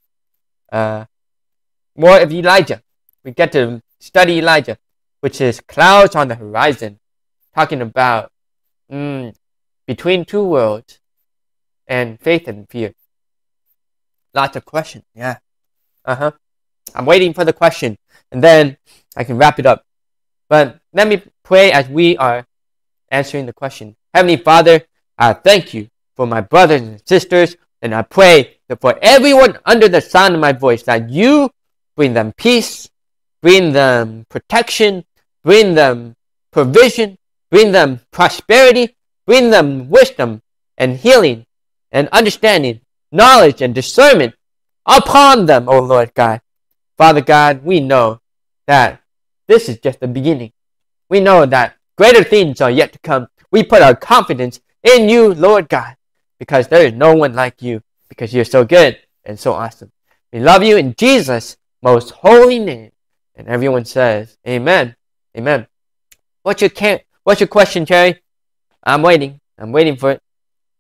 Speaker 1: more of Elijah. We get to study Elijah, which is clouds on the horizon. Talking about between 2 worlds and faith and fear. Lots of questions. Yeah. I'm waiting for the question. And then I can wrap it up. But let me pray as we are answering the question. Heavenly Father, I thank you for my brothers and sisters. And I pray that for everyone under the sound of my voice, that you bring them peace, bring them protection, bring them provision, bring them prosperity, bring them wisdom and healing and understanding, knowledge and discernment upon them, O Lord God. Father God, we know that this is just the beginning. We know that greater things are yet to come. We put our confidence in you, Lord God, because there is no one like you, because you're so good and so awesome. We love you in Jesus' most holy name. And everyone says, amen. Amen. What's your question, Cherry? I'm waiting. I'm waiting for it.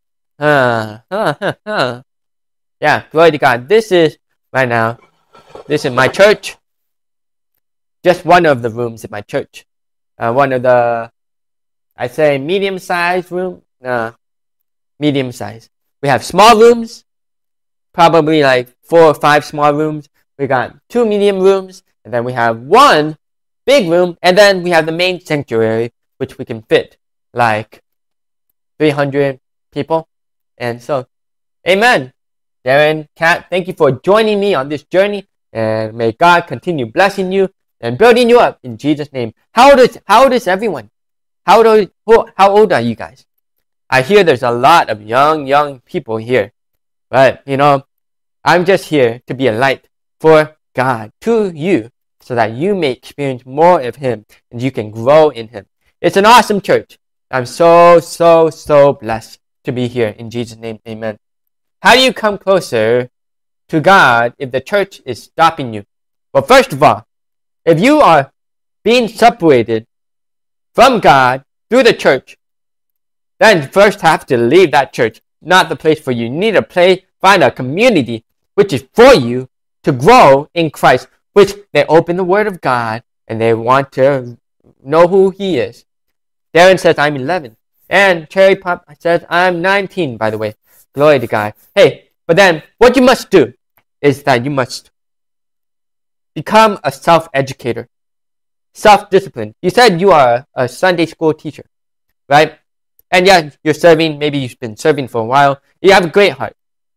Speaker 1: Yeah, glory to God. This is, right now, this is my church. Just one of the rooms in my church. One of the, I say medium-sized room. Medium-sized. We have small rooms. Probably like 4 or 5 small rooms. We got 2 medium rooms. And then we have 1 big room. And then we have the main sanctuary, which we can fit like 300 people. And so, amen. Darren, Kat, thank you for joining me on this journey. And may God continue blessing you and building you up in Jesus' name. How old is everyone? How old are you guys? I hear there's a lot of young people here. But, I'm just here to be a light for God to you so that you may experience more of Him and you can grow in Him. It's an awesome church. I'm so blessed to be here in Jesus' name. Amen. How do you come closer to God if the church is stopping you? Well, first of all, if you are being separated from God through the church, then you first have to leave that church. Not the place for you. You need to find a community which is for you to grow in Christ, which they open the Word of God and they want to know who He is. Darren says, I'm 11. And Cherry Pop says, I'm 19, by the way. Glory to God. Hey, but then what you must do is that you must become a self-educator. Self-discipline. You said you are a Sunday school teacher, right? And yeah, you're serving. Maybe you've been serving for a while. You have a great heart.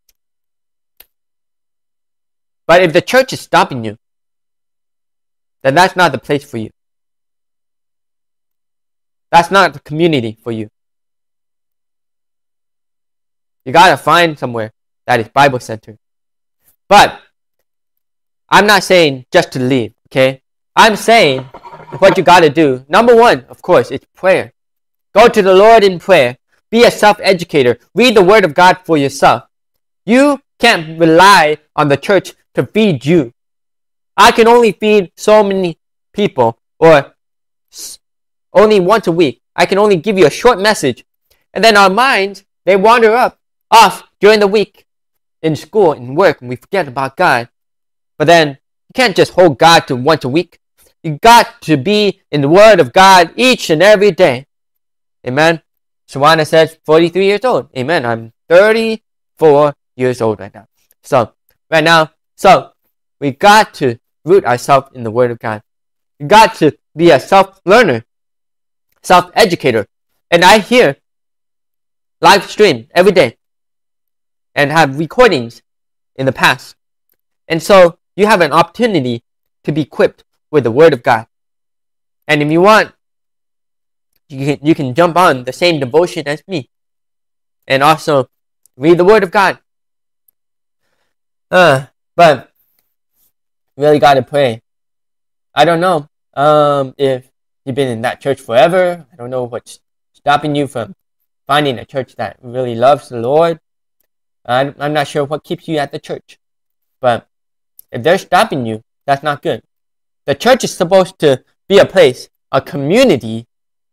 Speaker 1: But if the church is stopping you, then that's not the place for you. That's not the community for you. You gotta find somewhere that is Bible-centered. But I'm not saying just to leave, okay? I'm saying what you gotta do. Number one, of course, is prayer. Go to the Lord in prayer. Be a self-educator. Read the Word of God for yourself. You can't rely on the church to feed you. I can only feed so many people, or only once a week. I can only give you a short message. And then our minds, they wander off during the week in school and work, and we forget about God. But then you can't just hold God to once a week. You got to be in the Word of God each and every day. Amen. Shawana says 43 years old. Amen. I'm 34 years old right now. So we got to root ourselves in the Word of God. We got to be a self-learner, self-educator. And I hear live stream every day and have recordings in the past. And so you have an opportunity to be equipped with the Word of God. And if you want, you can jump on the same devotion as me and also read the Word of God. But really got to pray. I don't know if you've been in that church forever. I don't know what's stopping you from finding a church that really loves the Lord. I'm not sure what keeps you at the church. But if they're stopping you, that's not good. The church is supposed to be a place, a community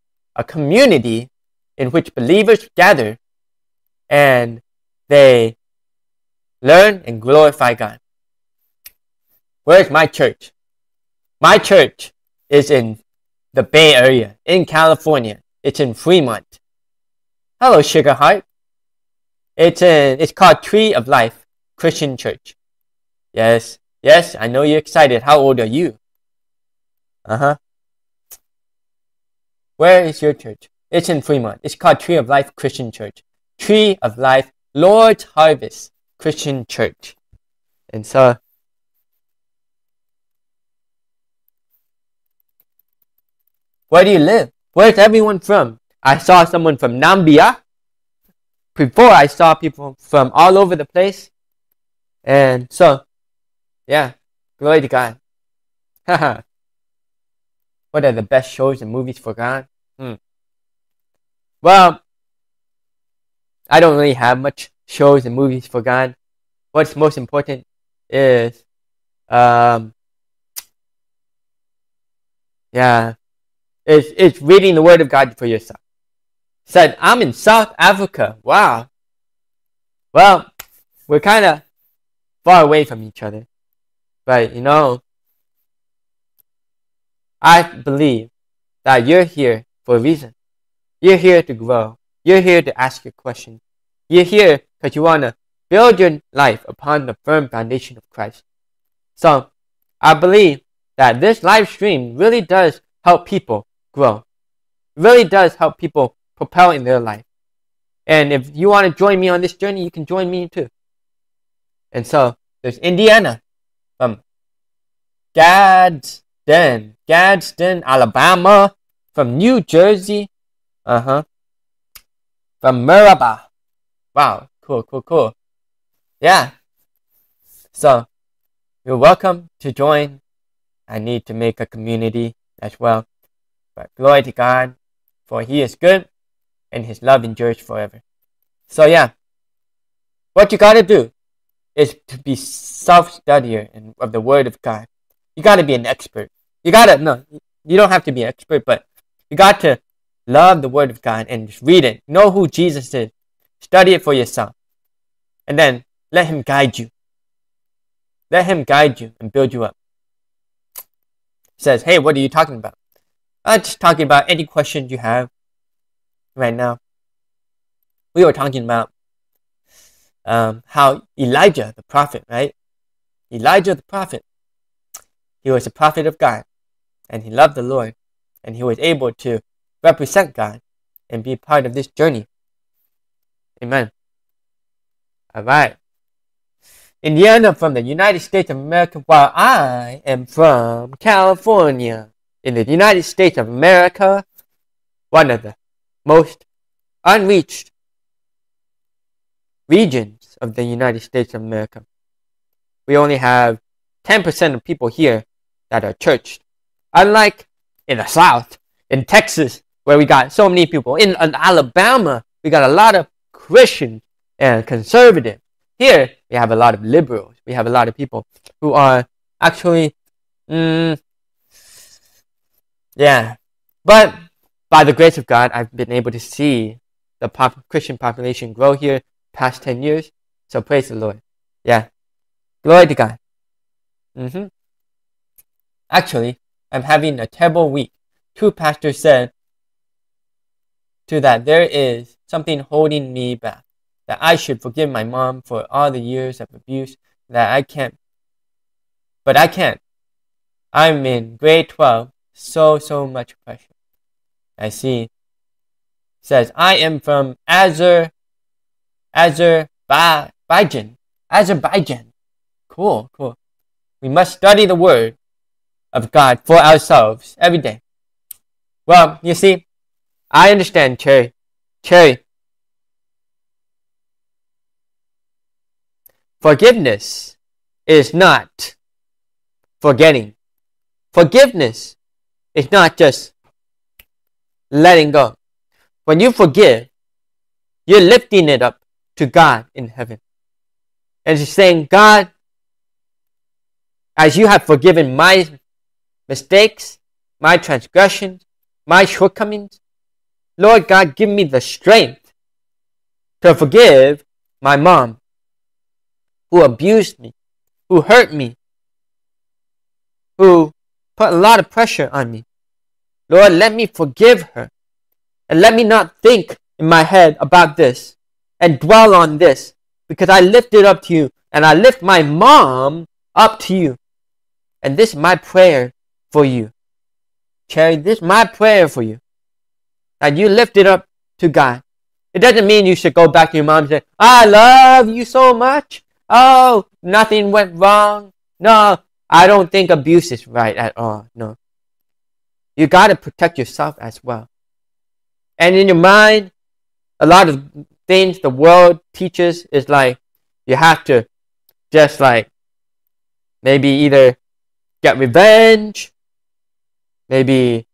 Speaker 1: in which believers gather and they learn and glorify God. Where's my church? My church is in the Bay Area, in California. It's in Fremont. Hello, Sugar Heart. It's called Tree of Life Christian Church. Yes, I know you're excited. How old are you? Where is your church? It's in Fremont. It's called Tree of Life Christian Church. Tree of Life Lord's Harvest Christian Church. And so, where do you live? Where's everyone from? I saw someone from Nambia. Before I saw people from all over the place. And so, yeah, glory to God. Haha. What are the best shows and movies for God? Well, I don't really have much shows and movies for God. What's most important is, it's reading the Word of God for yourself. Said, I'm in South Africa. Wow. Well, we're kind of far away from each other. But, I believe that you're here for a reason. You're here to grow. You're here to ask your questions. You're here because you want to build your life upon the firm foundation of Christ. So, I believe that this live stream really does help people grow. It really does help people propel in their life. And if you want to join me on this journey, you can join me too. And so, there's Indiana from Gadsden, Alabama, from New Jersey, from Maraba. Wow, cool. Yeah. So, you're welcome to join. I need to make a community as well. But glory to God, for He is good and His love endures forever. So yeah, what you gotta do is to be self-studier of the Word of God. You gotta be an expert. You don't have to be an expert, but you got to love the Word of God and just read it. Know who Jesus is. Study it for yourself. And then let him guide you. Let him guide you and build you up. He says, hey, what are you talking about? I'm just talking about any questions you have right now. We were talking about how Elijah, the prophet, right? Elijah, the prophet, he was a prophet of God, and he loved the Lord, and he was able to represent God and be part of this journey. Amen. All right. Indiana from the United States of America, while I am from California. In the United States of America, one of the most unreached regions of the United States of America. We only have 10% of people here that are churched. Unlike in the South, in Texas, where we got so many people. In Alabama, we got a lot of Christians and conservatives. Here, we have a lot of liberals. We have a lot of people who are actually, But by the grace of God, I've been able to see the Christian population grow here past 10 years. So praise the Lord. Yeah. Glory to God. Actually, I'm having a terrible week. Two pastors said that there is something holding me back. That I should forgive my mom for all the years of abuse. That I can't. But I can't. I'm in grade 12. So much pressure. I see. It says, I am from Azerbaijan. Cool. We must study the word of God for ourselves every day. Well, you see, I understand, Cherry. Forgiveness is not forgetting. Forgiveness is not just letting go. When you forgive, you're lifting it up to God in heaven. And she's saying, God, as you have forgiven my mistakes, my transgressions, my shortcomings, Lord God, give me the strength to forgive my mom who abused me, who hurt me, who put a lot of pressure on me. Lord, let me forgive her. And let me not think in my head about this and dwell on this, because I lift it up to you, and I lift my mom up to you. And this is my prayer for you. Cherry, this is my prayer for you. That you lift it up to God. It doesn't mean you should go back to your mom and say, I love you so much. Oh, nothing went wrong. No, I don't think abuse is right at all. No. You got to protect yourself as well. And in your mind, a lot of things the world teaches is like, you have to just like, maybe either get revenge, maybe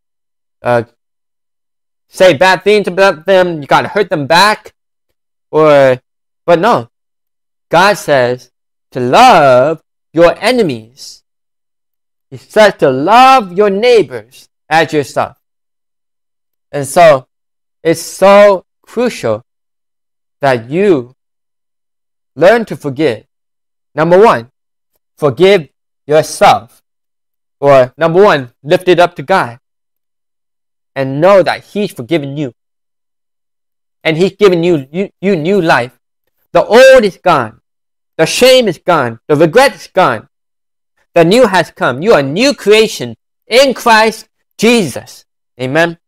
Speaker 1: say bad things about them, you got to hurt them back, but no. God says to love your enemies. He says to love your neighbors as yourself. And so, it's so crucial that you learn to forgive. Number one, forgive yourself. Or number one, lift it up to God. And know that He's forgiven you. And He's given you new life. The old is gone. The shame is gone. The regret is gone. The new has come. You are a new creation in Christ Jesus. Amen.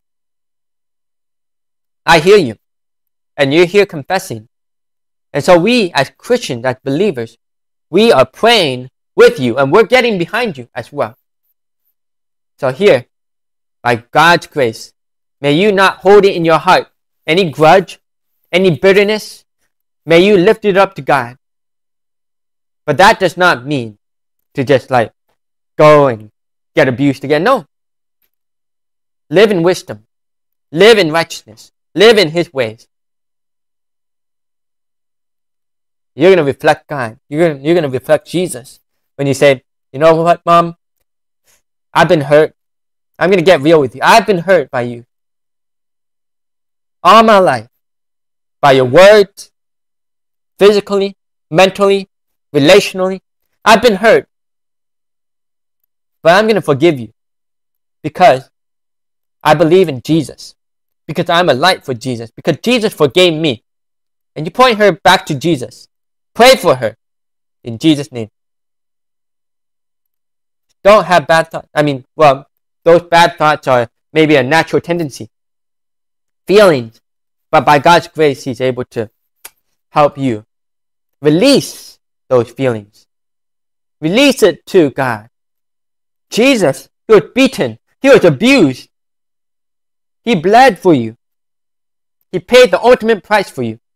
Speaker 1: I hear you. And you're here confessing. And so we as Christians, as believers, we are praying with you. And we're getting behind you as well. So here, by God's grace, may you not hold it in your heart. Any grudge, any bitterness, may you lift it up to God. But that does not mean to just like go and get abused again. No. Live in wisdom. Live in righteousness. Live in His ways. You're going to reflect God. You're going to reflect Jesus. When you say, you know what, Mom? I've been hurt. I'm going to get real with you. I've been hurt by you. All my life. By your words. Physically. mentally, relationally. I've been hurt. But I'm going to forgive you because I believe in Jesus. Because I'm a light for Jesus. Because Jesus forgave me. And you point her back to Jesus. Pray for her. In Jesus' name. Don't have bad thoughts. Those bad thoughts are maybe a natural tendency. Feelings. But by God's grace, He's able to help you release those feelings. Release it to God. Jesus, He was beaten. He was abused. He bled for you. He paid the ultimate price for you.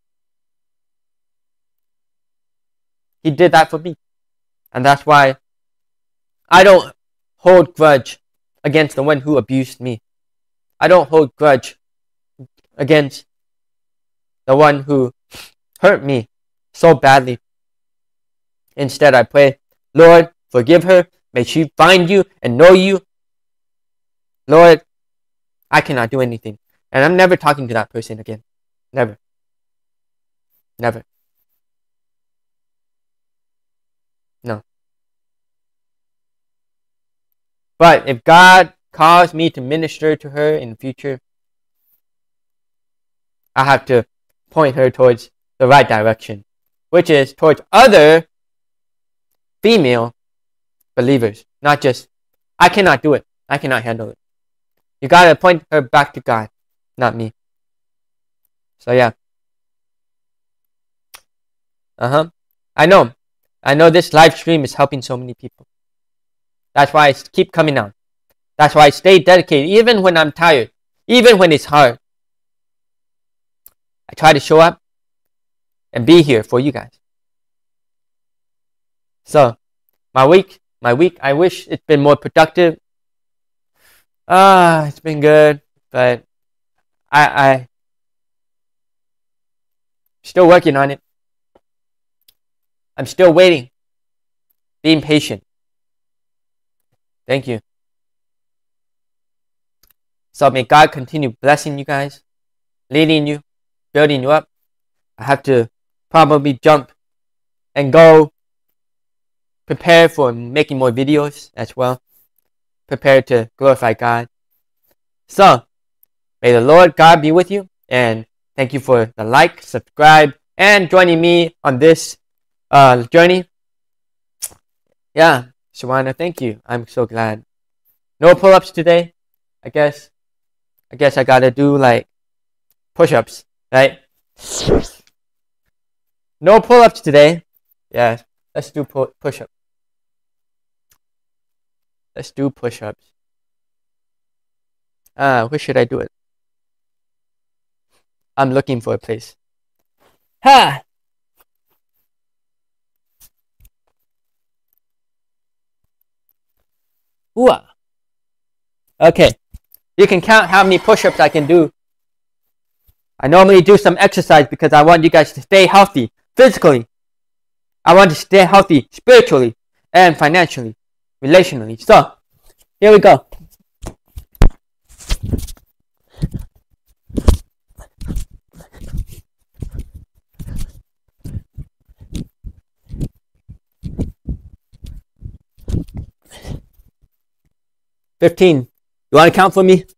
Speaker 1: He did that for me. And that's why I don't hold grudge against the one who abused me. I don't hold grudge against the one who hurt me so badly. Instead, I pray, Lord, forgive her. May she find you and know you. Lord, I cannot do anything. And I'm never talking to that person again. Never. Never. No. But if God calls me to minister to her in the future, I have to point her towards the right direction, which is towards other female believers. Not just, I cannot do it. I cannot handle it. You gotta point her back to God, not me. So yeah. I know this live stream is helping so many people. That's why I keep coming out. That's why I stay dedicated, even when I'm tired, even when it's hard. I try to show up and be here for you guys. So, my week, I wish it's been more productive. It's been good, but I still working on it. I'm still waiting. Being patient. Thank you. So may God continue blessing you guys, leading you, building you up. I have to probably jump and go prepare for making more videos as well. Prepare to glorify God. So, may the Lord God be with you. And thank you for the like, subscribe, and joining me on this journey. Yeah, Shawana, thank you. I'm so glad. No pull-ups today. I guess I gotta do like push-ups, right? No pull-ups today. Yeah, let's do push-ups. Let's do push-ups. Where should I do it? I'm looking for a place. Ha! Ooh. Okay. You can count how many push-ups I can do. I normally do some exercise because I want you guys to stay healthy physically. I want to stay healthy spiritually and financially, relationally. So, here we go. $15. You want to count for me?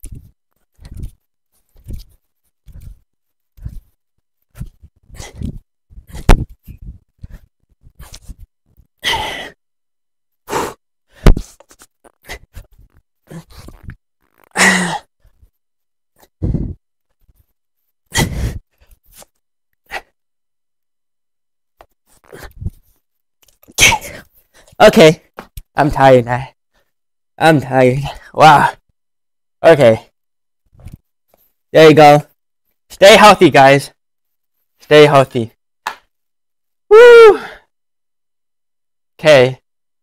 Speaker 1: Okay. I'm tired now. I'm tired. Wow. Okay. There you go. Stay healthy, guys. Stay healthy. Woo! Okay.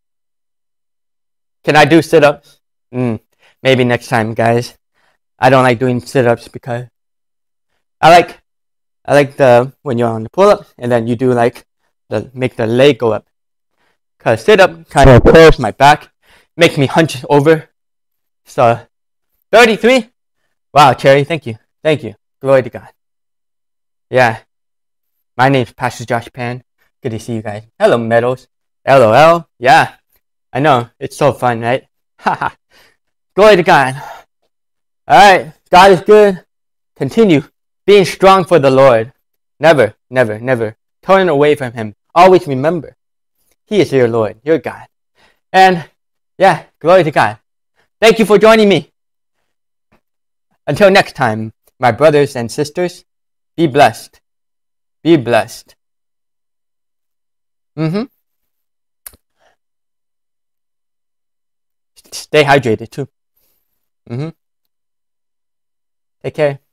Speaker 1: Can I do sit-ups? Maybe next time, guys. I don't like doing sit-ups because I like the when you're on the pull-up and then you do like make the leg go up. Cause sit-up kind of curves my back, makes me hunch over. So 33. Wow, Cherry, thank you. Glory to God. Yeah. My name's Pastor Josh Pan. Good to see you guys. Hello, Meadows. LOL. Yeah, I know. It's so fun, right? Haha. Glory to God. Alright, God is good. Continue being strong for the Lord. Never, never, never turn away from Him. Always remember, He is your Lord, your God. And yeah, glory to God. Thank you for joining me. Until next time, my brothers and sisters, be blessed. Be blessed. Stay hydrated too. Take care.